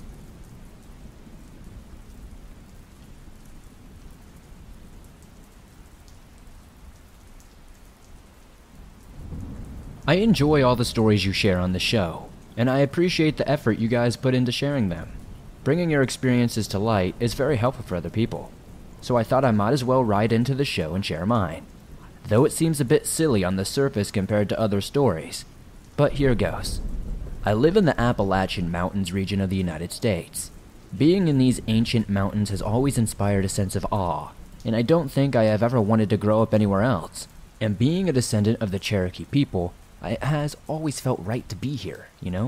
I enjoy all the stories you share on the show, and I appreciate the effort you guys put into sharing them. Bringing your experiences to light is very helpful for other people, so I thought I might as well write into the show and share mine. Though it seems a bit silly on the surface compared to other stories. But here goes. I live in the Appalachian Mountains region of the United States. Being in these ancient mountains has always inspired a sense of awe, and I don't think I have ever wanted to grow up anywhere else. And being a descendant of the Cherokee people, it has always felt right to be here, you know?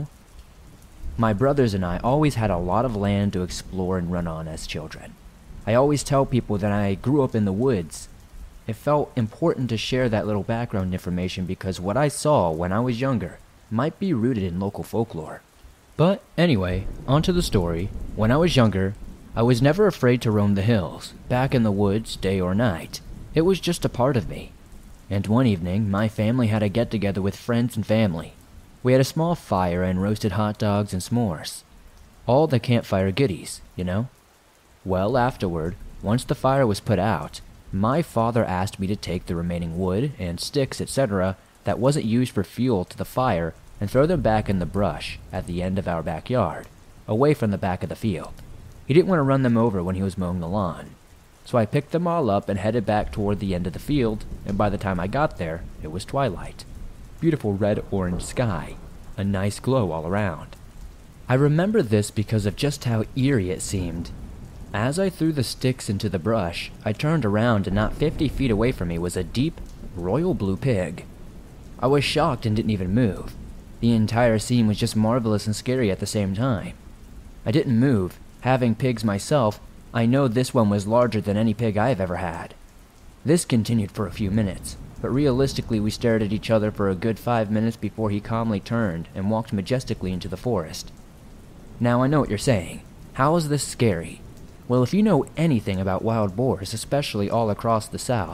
My brothers and I always had a lot of land to explore and run on as children. I always tell people that I grew up in the woods. It felt important to share that little background information because what I saw when I was younger might be rooted in local folklore. But anyway, on to the story. When I was younger, I was never afraid to roam the hills, back in the woods, day or night. It was just a part of me. And one evening, my family had a get-together with friends and family. We had a small fire and roasted hot dogs and s'mores. All the campfire goodies, you know? Well, afterward, once the fire was put out, my father asked me to take the remaining wood and sticks, et cetera that wasn't used for fuel to the fire and throw them back in the brush at the end of our backyard, away from the back of the field. He didn't want to run them over when he was mowing the lawn. So I picked them all up and headed back toward the end of the field, and by the time I got there, it was twilight. Beautiful red-orange sky, a nice glow all around. I remember this because of just how eerie it seemed. As I threw the sticks into the brush, I turned around and not fifty feet away from me was a deep, royal blue pig. I was shocked and didn't even move. The entire scene was just marvelous and scary at the same time. I didn't move. Having pigs myself, I know this one was larger than any pig I've ever had. This continued for a few minutes, but realistically we stared at each other for a good five minutes before he calmly turned and walked majestically into the forest. Now I know what you're saying. How is this scary? Well, if you know anything about wild boars, especially all across the South,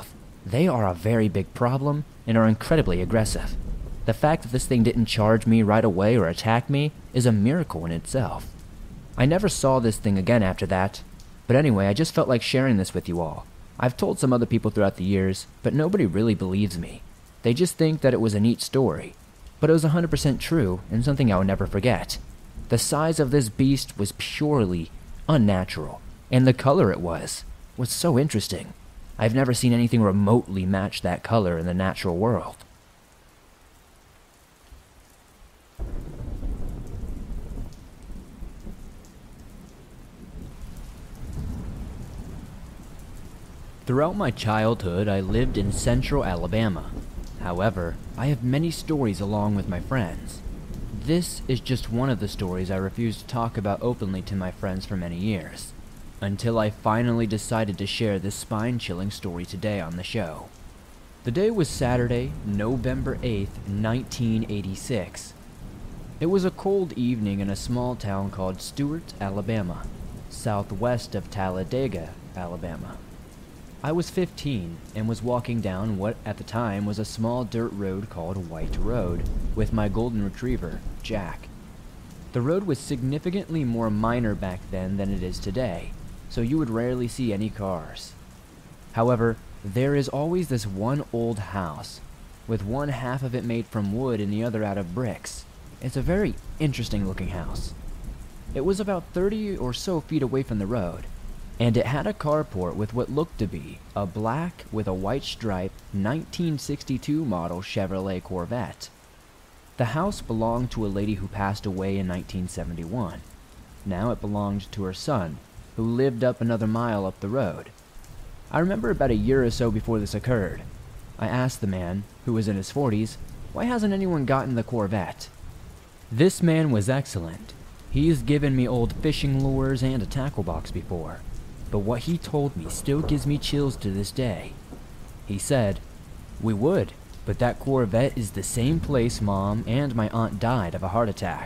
They are a very big problem and are incredibly aggressive. The fact that this thing didn't charge me right away or attack me is a miracle in itself. I never saw this thing again after that, but anyway, I just felt like sharing this with you all. I've told some other people throughout the years, but nobody really believes me. They just think that it was a neat story, but it was one hundred percent true and something I will never forget. The size of this beast was purely unnatural, and the color it was was so interesting. I've never seen anything remotely match that color in the natural world. Throughout my childhood, I lived in central Alabama. However, I have many stories along with my friends. This is just one of the stories I refused to talk about openly to my friends for many years, until I finally decided to share this spine-chilling story today on the show. The day was Saturday, November eighth, nineteen eighty-six. It was a cold evening in a small town called Stewart, Alabama, southwest of Talladega, Alabama. I was fifteen and was walking down what at the time was a small dirt road called White Road with my golden retriever, Jack. The road was significantly more minor back then than it is today, so you would rarely see any cars. However, there is always this one old house, with one half of it made from wood and the other out of bricks. It's a very interesting looking house. It was about thirty or so feet away from the road, and it had a carport with what looked to be a black with a white stripe nineteen sixty-two model Chevrolet Corvette. The house belonged to a lady who passed away in nineteen seventy-one. Now it belonged to her son, who lived up another mile up the road. I remember about a year or so before this occurred. I asked the man, who was in his forties, why hasn't anyone gotten the Corvette? This man was excellent. He's given me old fishing lures and a tackle box before, but what he told me still gives me chills to this day. He said, "We would, but that Corvette is the same place Mom and my aunt died of a heart attack."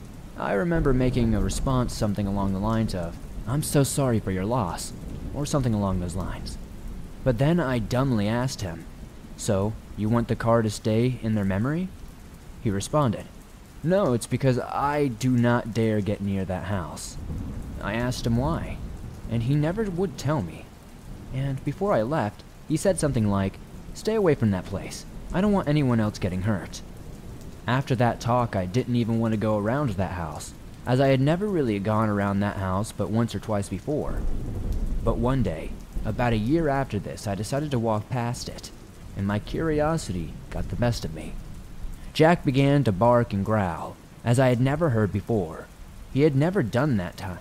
I remember making a response something along the lines of, "I'm so sorry for your loss," or something along those lines. But then I dumbly asked him, "So, you want the car to stay in their memory?" He responded, "No, it's because I do not dare get near that house." I asked him why, and he never would tell me. And before I left, he said something like, "Stay away from that place. I don't want anyone else getting hurt." After that talk, I didn't even want to go around that house, as I had never really gone around that house but once or twice before. But one day, about a year after this, I decided to walk past it, and my curiosity got the best of me. Jack began to bark and growl, as I had never heard before. He had never done that time.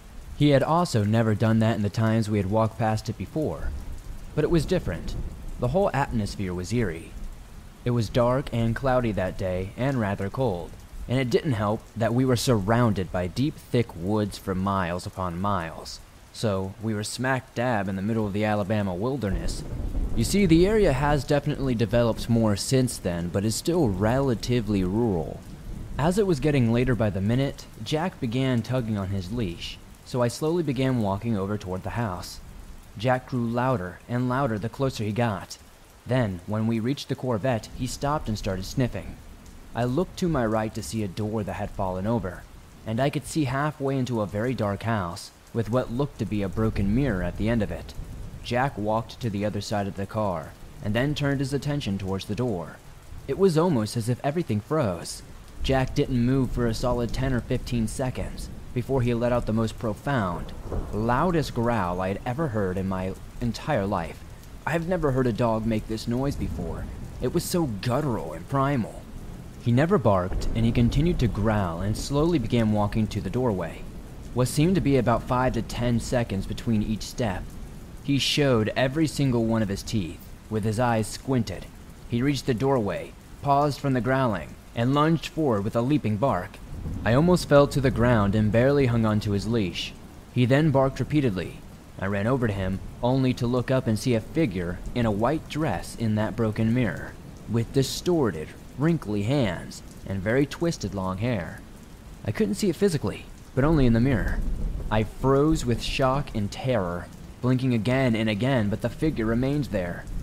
He had also never done that in the times we had walked past it before. But it was different. The whole atmosphere was eerie. It was dark and cloudy that day, and rather cold, and it didn't help that we were surrounded by deep, thick woods for miles upon miles. So, we were smack dab in the middle of the Alabama wilderness. You see, the area has definitely developed more since then, but is still relatively rural. As it was getting later by the minute, Jack began tugging on his leash, so I slowly began walking over toward the house. Jack grew louder and louder the closer he got. Then, when we reached the Corvette, he stopped and started sniffing. I looked to my right to see a door that had fallen over, and I could see halfway into a very dark house, with what looked to be a broken mirror at the end of it. Jack walked to the other side of the car, and then turned his attention towards the door. It was almost as if everything froze. Jack didn't move for a solid ten or fifteen seconds, before he let out the most profound, loudest growl I had ever heard in my entire life. I've never heard a dog make this noise before. It was so guttural and primal. He never barked, and he continued to growl and slowly began walking to the doorway. What seemed to be about five to ten seconds between each step. He showed every single one of his teeth, with his eyes squinted. He reached the doorway, paused from the growling, and lunged forward with a leaping bark. I almost fell to the ground and barely hung onto his leash. He then barked repeatedly. I ran over to him, only to look up and see a figure in a white dress in that broken mirror, with distorted, wrinkly hands and very twisted long hair. I couldn't see it physically, but only in the mirror. I froze with shock and terror, blinking again and again, but the figure remained there.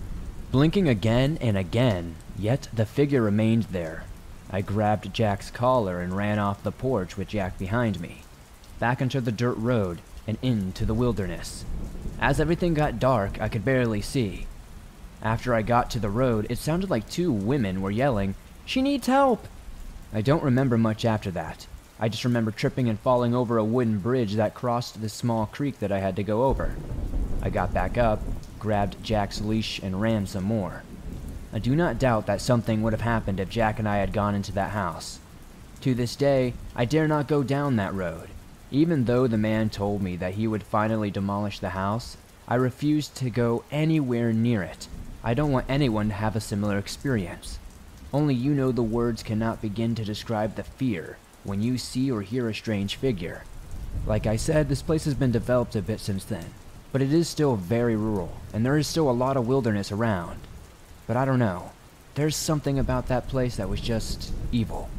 Blinking again and again, yet the figure remained there. I grabbed Jack's collar and ran off the porch with Jack behind me, back onto the dirt road and into the wilderness. As everything got dark, I could barely see. After I got to the road, it sounded like two women were yelling, "She needs help!" I don't remember much after that. I just remember tripping and falling over a wooden bridge that crossed this small creek that I had to go over. I got back up, grabbed Jack's leash, and ran some more. I do not doubt that something would have happened if Jack and I had gone into that house. To this day, I dare not go down that road. Even though the man told me that he would finally demolish the house, I refused to go anywhere near it. I don't want anyone to have a similar experience. Only you know the words cannot begin to describe the fear when you see or hear a strange figure. Like I said, this place has been developed a bit since then, but it is still very rural, and there is still a lot of wilderness around. But I don't know, there's something about that place that was just evil.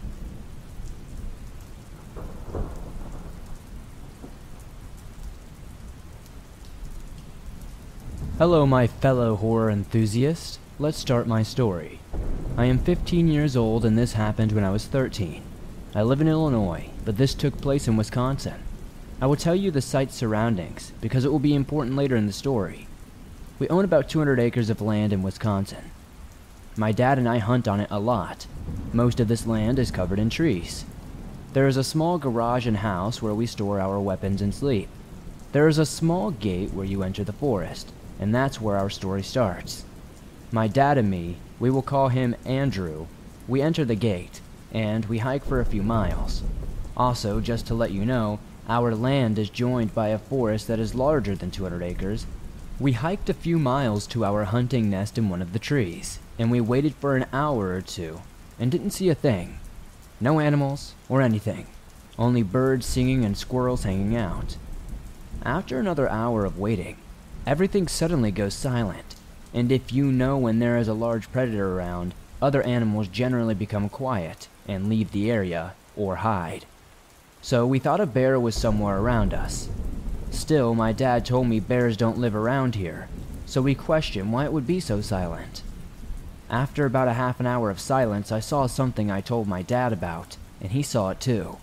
Hello, my fellow horror enthusiast. Let's start my story. I am fifteen years old, and this happened when I was thirteen. I live in Illinois, but this took place in Wisconsin. I will tell you the site's surroundings, because it will be important later in the story. We own about two hundred acres of land in Wisconsin. My dad and I hunt on it a lot. Most of this land is covered in trees. There is a small garage and house where we store our weapons and sleep. There is a small gate where you enter the forest, and that's where our story starts. My dad and me, we will call him Andrew, we enter the gate, and we hike for a few miles. Also, just to let you know, our land is joined by a forest that is larger than two hundred acres. We hiked a few miles to our hunting nest in one of the trees, and we waited for an hour or two, and didn't see a thing. No animals, or anything. Only birds singing and squirrels hanging out. After another hour of waiting, everything suddenly goes silent, and if you know when there is a large predator around, other animals generally become quiet and leave the area or hide. So we thought a bear was somewhere around us. Still, my dad told me bears don't live around here, so we questioned why it would be so silent. After about a half an hour of silence, I saw something I told my dad about, and he saw it too.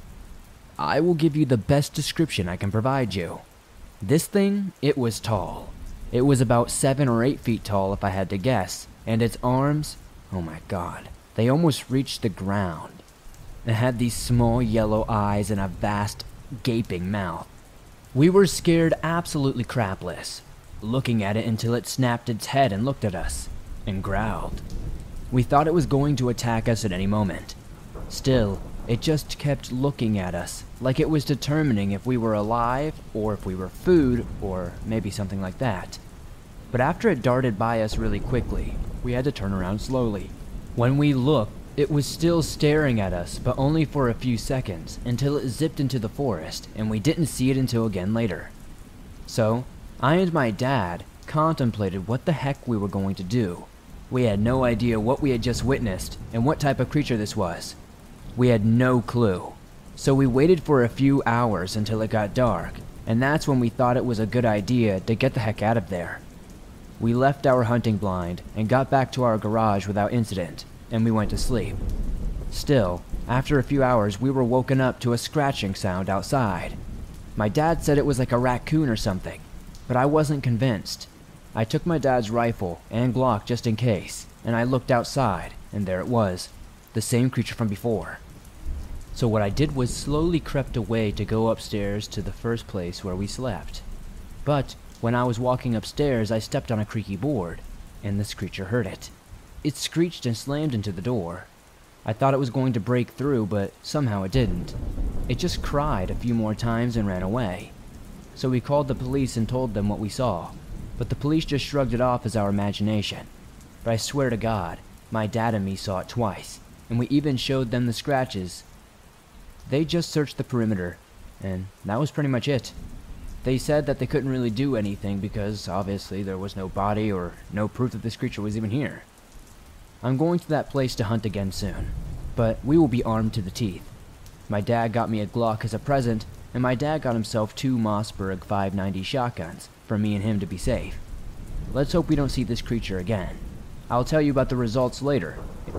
I will give you the best description I can provide you. This thing, it was tall. It was about seven or eight feet tall if I had to guess, and its arms, oh my god, they almost reached the ground. It had these small yellow eyes and a vast, gaping mouth. We were scared absolutely crapless, looking at it until it snapped its head and looked at us, and growled. We thought it was going to attack us at any moment. Still, it just kept looking at us, like it was determining if we were alive, or if we were food, or maybe something like that. But after it darted by us really quickly, we had to turn around slowly. When we looked, it was still staring at us, but only for a few seconds, until it zipped into the forest, and we didn't see it until again later. So, I and my dad contemplated what the heck we were going to do. We had no idea what we had just witnessed, and what type of creature this was. We had no clue. So we waited for a few hours until it got dark, and that's when we thought it was a good idea to get the heck out of there. We left our hunting blind and got back to our garage without incident, and we went to sleep. Still, after a few hours, we were woken up to a scratching sound outside. My dad said it was like a raccoon or something, but I wasn't convinced. I took my dad's rifle and Glock just in case, and I looked outside, and there it was, the same creature from before. So what I did was slowly crept away to go upstairs to the first place where we slept. But when I was walking upstairs, I stepped on a creaky board, and this creature heard it. It screeched and slammed into the door. I thought it was going to break through, but somehow it didn't. It just cried a few more times and ran away. So we called the police and told them what we saw, but the police just shrugged it off as our imagination. But I swear to God, my dad and me saw it twice, and we even showed them the scratches. They just searched the perimeter, and that was pretty much it. They said that they couldn't really do anything because obviously there was no body or no proof that this creature was even here. I'm going to that place to hunt again soon, but we will be armed to the teeth. My dad got me a Glock as a present, and my dad got himself two Mossberg five ninety shotguns for me and him to be safe. Let's hope we don't see this creature again. I'll tell you about the results later.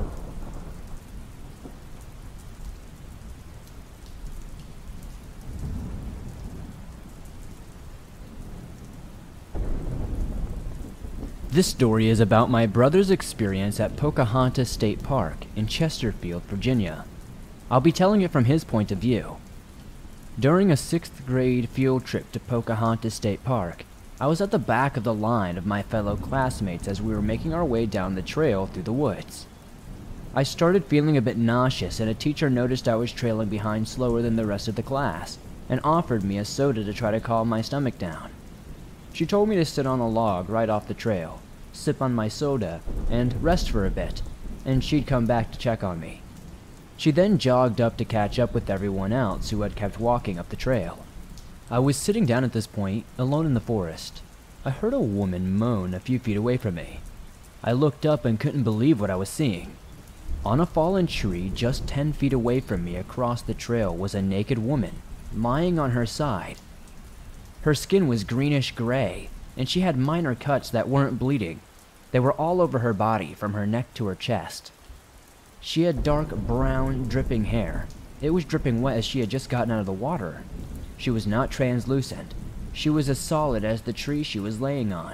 This story is about my brother's experience at Pocahontas State Park in Chesterfield, Virginia. I'll be telling it from his point of view. During a sixth grade field trip to Pocahontas State Park, I was at the back of the line of my fellow classmates as we were making our way down the trail through the woods. I started feeling a bit nauseous, and a teacher noticed I was trailing behind slower than the rest of the class and offered me a soda to try to calm my stomach down. She told me to sit on a log right off the trail, sip on my soda, and rest for a bit, and she'd come back to check on me. She then jogged up to catch up with everyone else who had kept walking up the trail. I was sitting down at this point, alone in the forest. I heard a woman moan a few feet away from me. I looked up and couldn't believe what I was seeing. On a fallen tree just ten feet away from me across the trail was a naked woman, lying on her side. Her skin was greenish gray, and she had minor cuts that weren't bleeding. They were all over her body from her neck to her chest. She had dark brown, dripping hair. It was dripping wet as she had just gotten out of the water. She was not translucent. She was as solid as the tree she was laying on.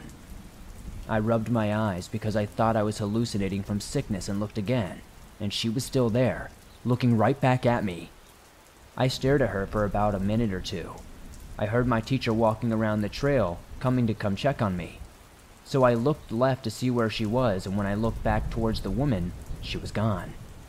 I rubbed my eyes because I thought I was hallucinating from sickness and looked again, and she was still there, looking right back at me. I stared at her for about a minute or two. I heard my teacher walking around the trail, coming to come check on me. So I looked left to see where she was, and when I looked back towards the woman, she was gone.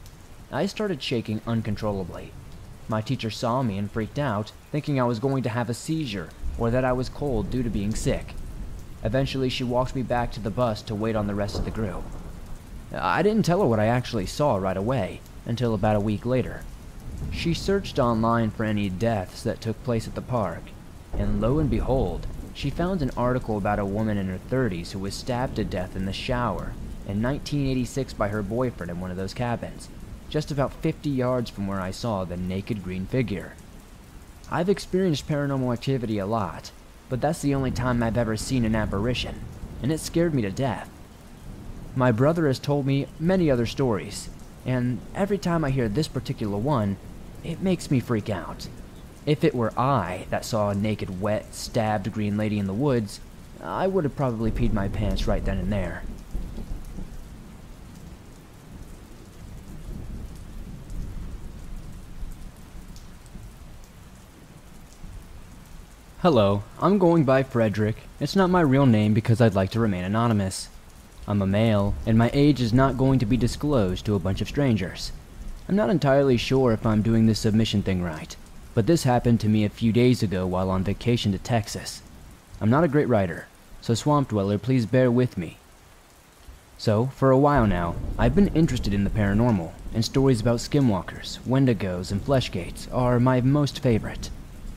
I started shaking uncontrollably. My teacher saw me and freaked out, thinking I was going to have a seizure or that I was cold due to being sick. Eventually, she walked me back to the bus to wait on the rest of the group. I didn't tell her what I actually saw right away, until about a week later. She searched online for any deaths that took place at the park, and lo and behold, she found an article about a woman in her thirties who was stabbed to death in the shower in nineteen eighty-six by her boyfriend in one of those cabins, just about fifty yards from where I saw the naked green figure. I've experienced paranormal activity a lot, but that's the only time I've ever seen an apparition, and it scared me to death. My brother has told me many other stories, and every time I hear this particular one, it makes me freak out. If it were I that saw a naked, wet, stabbed green lady in the woods, I would have probably peed my pants right then and there. Hello, I'm going by Frederick. It's not my real name because I'd like to remain anonymous. I'm a male, and my age is not going to be disclosed to a bunch of strangers. I'm not entirely sure if I'm doing this submission thing right, but this happened to me a few days ago while on vacation to Texas. I'm not a great writer, so Swamp Dweller, please bear with me. So, for a while now, I've been interested in the paranormal, and stories about skinwalkers, wendigos, and fleshgates are my most favorite.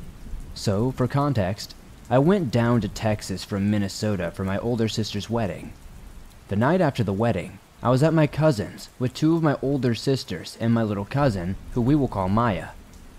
So, for context, I went down to Texas from Minnesota for my older sister's wedding. The night after the wedding, I was at my cousin's with two of my older sisters and my little cousin, who we will call Maya.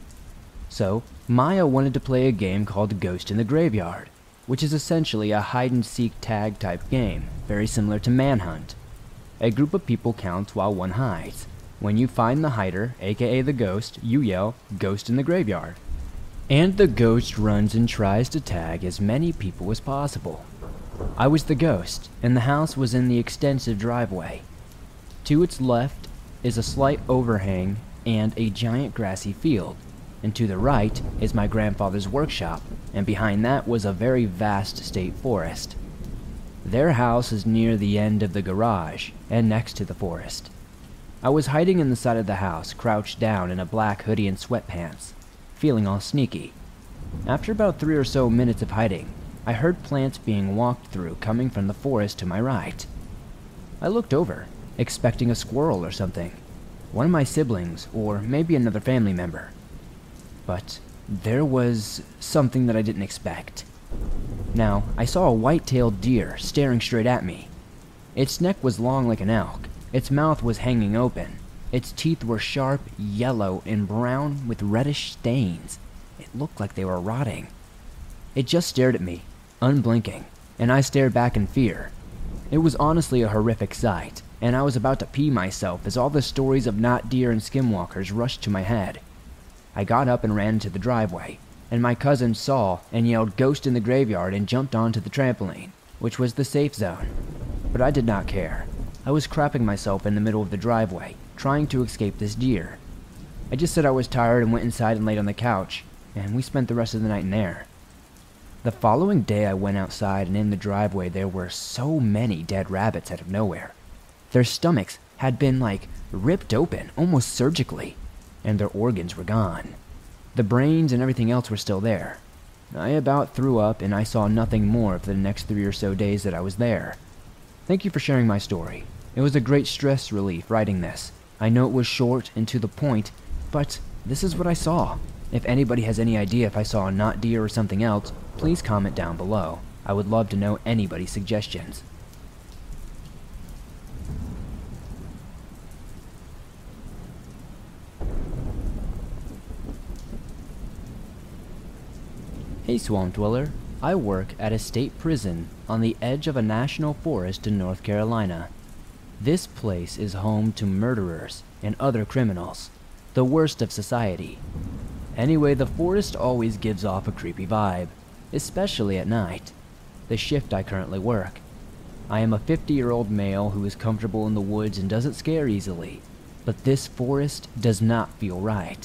So, Maya wanted to play a game called Ghost in the Graveyard, which is essentially a hide-and-seek tag type game, very similar to Manhunt. A group of people counts while one hides. When you find the hider, aka the ghost, you yell, "Ghost in the Graveyard." And the ghost runs and tries to tag as many people as possible. I was the ghost, and the house was in the extensive driveway. To its left is a slight overhang and a giant grassy field, and to the right is my grandfather's workshop, and behind that was a very vast state forest. Their house is near the end of the garage, and next to the forest. I was hiding in the side of the house, crouched down in a black hoodie and sweatpants, feeling all sneaky. After about three or so minutes of hiding, I heard plants being walked through coming from the forest to my right. I looked over, expecting a squirrel or something, one of my siblings, or maybe another family member. But there was something that I didn't expect. Now, I saw a white-tailed deer staring straight at me. Its neck was long like an elk, its mouth was hanging open, its teeth were sharp, yellow, and brown with reddish stains. It looked like they were rotting. It just stared at me, unblinking, and I stared back in fear, It was honestly a horrific sight, and I was about to pee myself as all the stories of knot deer and skinwalkers rushed to my head. I got up and ran into the driveway, and my cousin saw and yelled "Ghost in the graveyard" and jumped onto the trampoline, which was the safe zone. But I did not care. I was crapping myself in the middle of the driveway, trying to escape this deer. I just said I was tired and went inside and laid on the couch, and we spent the rest of the night in there. The following day I went outside, and in the driveway there were so many dead rabbits out of nowhere. Their stomachs had been like ripped open, almost surgically, and their organs were gone. The brains and everything else were still there. I about threw up, and I saw nothing more for the next three or so days that I was there. Thank you for sharing my story. It was a great stress relief writing this. I know it was short and to the point, but this is what I saw. If anybody has any idea if I saw a knot deer or something else, please comment down below. I would love to know anybody's suggestions. Hey Swamp Dweller, I work at a state prison on the edge of a national forest in North Carolina. This place is home to murderers and other criminals, the worst of society. Anyway, the forest always gives off a creepy vibe, especially at night. The shift I currently work. I am a fifty-year-old male who is comfortable in the woods and doesn't scare easily, but this forest does not feel right.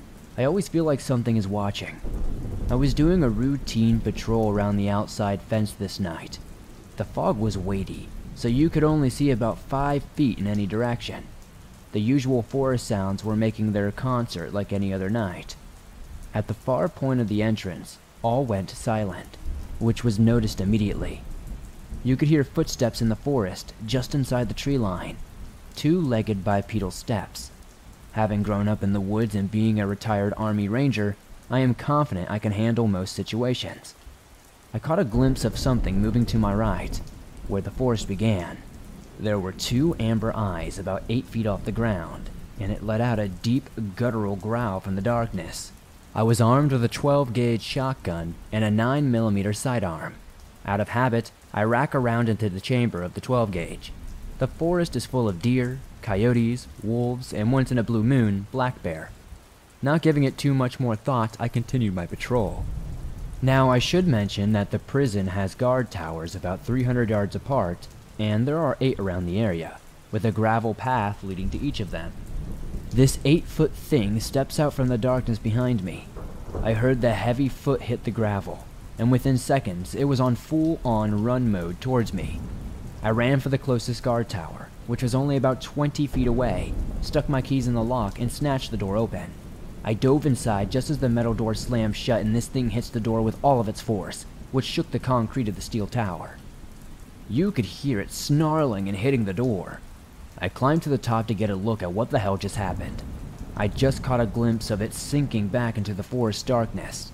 I always feel like something is watching. I was doing a routine patrol around the outside fence this night. The fog was weighty, so you could only see about five feet in any direction. The usual forest sounds were making their concert like any other night. At the far point of the entrance, all went silent, which was noticed immediately. You could hear footsteps in the forest just inside the tree line, two-legged bipedal steps. Having grown up in the woods and being a retired Army Ranger, I am confident I can handle most situations. I caught a glimpse of something moving to my right, where the forest began. There were two amber eyes about eight feet off the ground, and it let out a deep, guttural growl from the darkness. I was armed with a twelve gauge shotgun and a nine millimeter sidearm. Out of habit, I rack around into the chamber of the twelve gauge. The forest is full of deer, coyotes, wolves, and once in a blue moon, black bear. Not giving it too much more thought, I continued my patrol. Now, I should mention that the prison has guard towers about three hundred yards apart, and there are eight around the area, with a gravel path leading to each of them. This eight-foot thing steps out from the darkness behind me. I heard the heavy foot hit the gravel, and within seconds, it was on full-on run mode towards me. I ran for the closest guard tower, which was only about twenty feet away, stuck my keys in the lock, and snatched the door open. I dove inside just as the metal door slammed shut, and this thing hits the door with all of its force, which shook the concrete of the steel tower. You could hear it snarling and hitting the door. I climbed to the top to get a look at what the hell just happened. I just caught a glimpse of it sinking back into the forest darkness.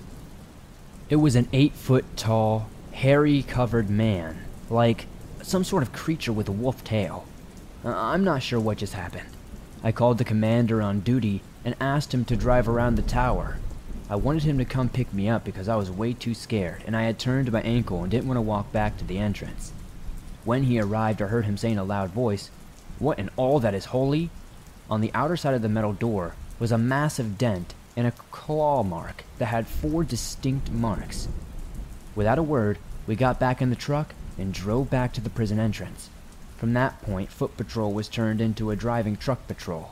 It was an eight-foot-tall, hairy-covered man, like some sort of creature with a wolf tail. Uh, I'm not sure what just happened. I called the commander on duty and asked him to drive around the tower. I wanted him to come pick me up because I was way too scared, and I had turned my ankle and didn't want to walk back to the entrance. When he arrived, I heard him say in a loud voice, "What in all that is holy?" On the outer side of the metal door was a massive dent and a claw mark that had four distinct marks. Without a word, we got back in the truck and drove back to the prison entrance. From that point, foot patrol was turned into a driving truck patrol.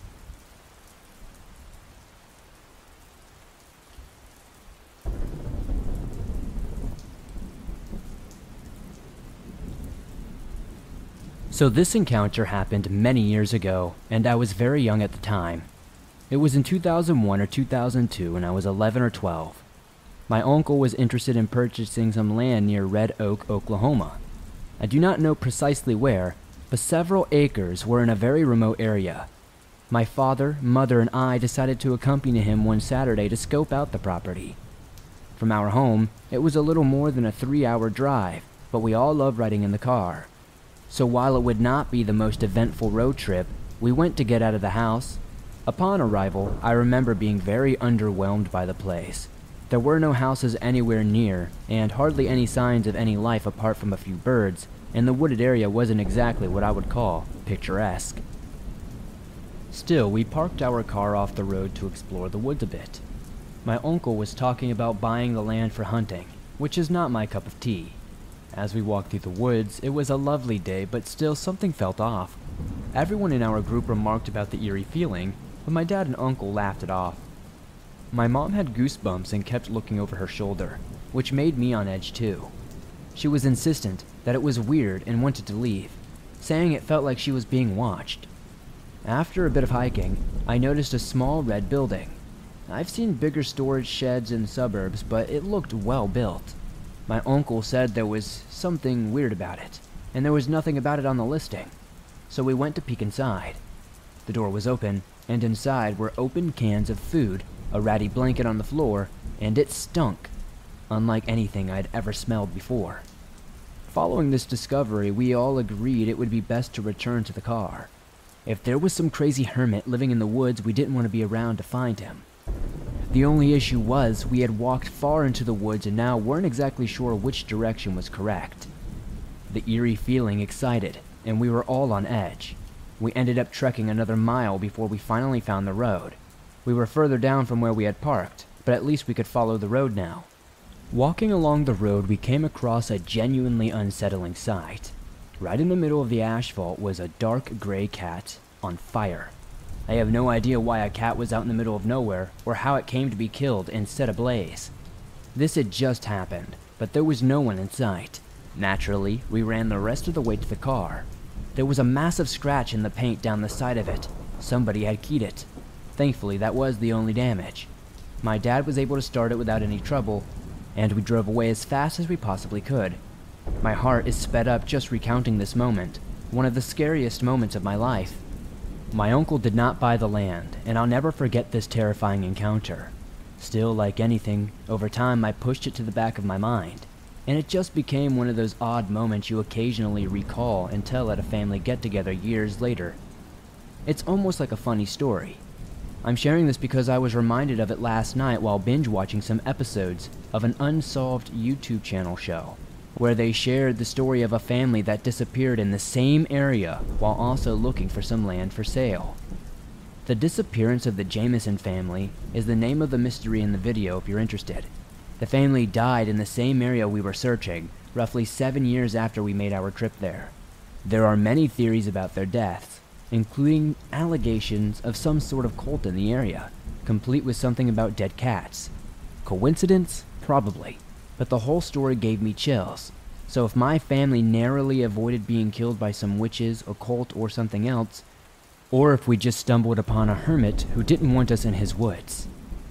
So this encounter happened many years ago, and I was very young at the time. It was in two thousand one or two thousand two, and I was eleven or twelve. My uncle was interested in purchasing some land near Red Oak, Oklahoma. I do not know precisely where, but several acres were in a very remote area. My father, mother, and I decided to accompany him one Saturday to scope out the property. From our home, it was a little more than a three-hour drive, but we all loved riding in the car. So while it would not be the most eventful road trip, we went to get out of the house. Upon arrival, I remember being very underwhelmed by the place. There were no houses anywhere near, and hardly any signs of any life apart from a few birds, and the wooded area wasn't exactly what I would call picturesque. Still, we parked our car off the road to explore the woods a bit. My uncle was talking about buying the land for hunting, which is not my cup of tea. As we walked through the woods, it was a lovely day, but still something felt off. Everyone in our group remarked about the eerie feeling, but my dad and uncle laughed it off. My mom had goosebumps and kept looking over her shoulder, which made me on edge too. She was insistent that it was weird and wanted to leave, saying it felt like she was being watched. After a bit of hiking, I noticed a small red building. I've seen bigger storage sheds in suburbs, but it looked well built. My uncle said there was something weird about it, and there was nothing about it on the listing. So we went to peek inside. The door was open, and inside were open cans of food, a ratty blanket on the floor, and it stunk, unlike anything I'd ever smelled before. Following this discovery, we all agreed it would be best to return to the car. If there was some crazy hermit living in the woods, we didn't want to be around to find him. The only issue was we had walked far into the woods and now weren't exactly sure which direction was correct. The eerie feeling excited, and we were all on edge. We ended up trekking another mile before we finally found the road. We were further down from where we had parked, but at least we could follow the road now. Walking along the road, we came across a genuinely unsettling sight. Right in the middle of the asphalt was a dark gray cat on fire. I have no idea why a cat was out in the middle of nowhere or how it came to be killed and set ablaze. This had just happened, but there was no one in sight. Naturally, we ran the rest of the way to the car. There was a massive scratch in the paint down the side of it. Somebody had keyed it. Thankfully, that was the only damage. My dad was able to start it without any trouble, and we drove away as fast as we possibly could. My heart is sped up just recounting this moment, one of the scariest moments of my life. My uncle did not buy the land, and I'll never forget this terrifying encounter. Still, like anything, over time I pushed it to the back of my mind, and it just became one of those odd moments you occasionally recall and tell at a family get-together years later. It's almost like a funny story. I'm sharing this because I was reminded of it last night while binge-watching some episodes of an unsolved YouTube channel show, where they shared the story of a family that disappeared in the same area while also looking for some land for sale. The disappearance of the Jameson family is the name of the mystery in the video if you're interested. The family died in the same area we were searching, roughly seven years after we made our trip there. There are many theories about their deaths, including allegations of some sort of cult in the area, complete with something about dead cats. Coincidence? Probably. But the whole story gave me chills. So if my family narrowly avoided being killed by some witches, a cult, or something else, or if we just stumbled upon a hermit who didn't want us in his woods.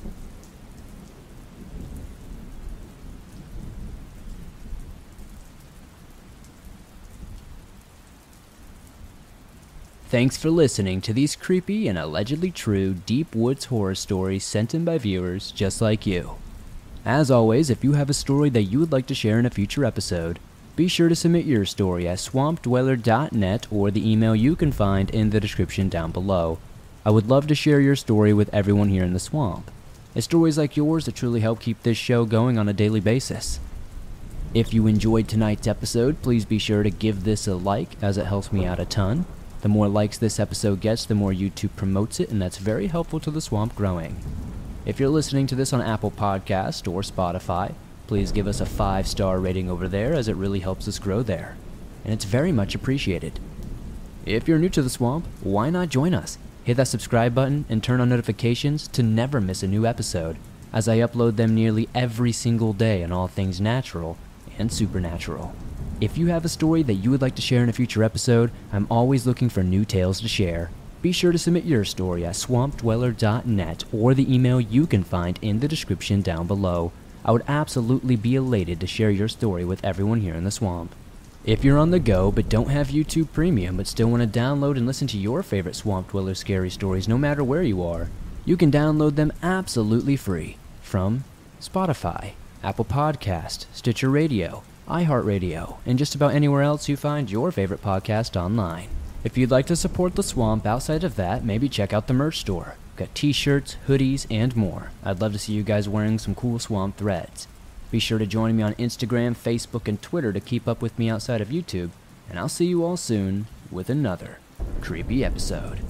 Thanks for listening to these creepy and allegedly true deep woods horror stories sent in by viewers just like you. As always, if you have a story that you would like to share in a future episode, be sure to submit your story at swamp dweller dot net or the email you can find in the description down below. I would love to share your story with everyone here in the swamp. It's stories like yours that truly help keep this show going on a daily basis. If you enjoyed tonight's episode, please be sure to give this a like, as it helps me out a ton. The more likes this episode gets, the more YouTube promotes it, and that's very helpful to the swamp growing. If you're listening to this on Apple Podcast or Spotify, please give us a five-star rating over there, as it really helps us grow there, and it's very much appreciated. If you're new to the swamp, why not join us? Hit that subscribe button and turn on notifications to never miss a new episode, as I upload them nearly every single day on all things natural and supernatural. If you have a story that you would like to share in a future episode, I'm always looking for new tales to share. Be sure to submit your story at swamp dweller dot net or the email you can find in the description down below. I would absolutely be elated to share your story with everyone here in the swamp. If you're on the go but don't have YouTube Premium but still want to download and listen to your favorite Swamp Dweller scary stories no matter where you are, you can download them absolutely free from Spotify, Apple Podcast, Stitcher Radio, iHeartRadio, and just about anywhere else you find your favorite podcast online. If you'd like to support the swamp outside of that, maybe check out the merch store. Got t-shirts, hoodies, and more. I'd love to see you guys wearing some cool swamp threads. Be sure to join me on Instagram, Facebook, and Twitter to keep up with me outside of YouTube. and I'll see you all soon with another creepy episode.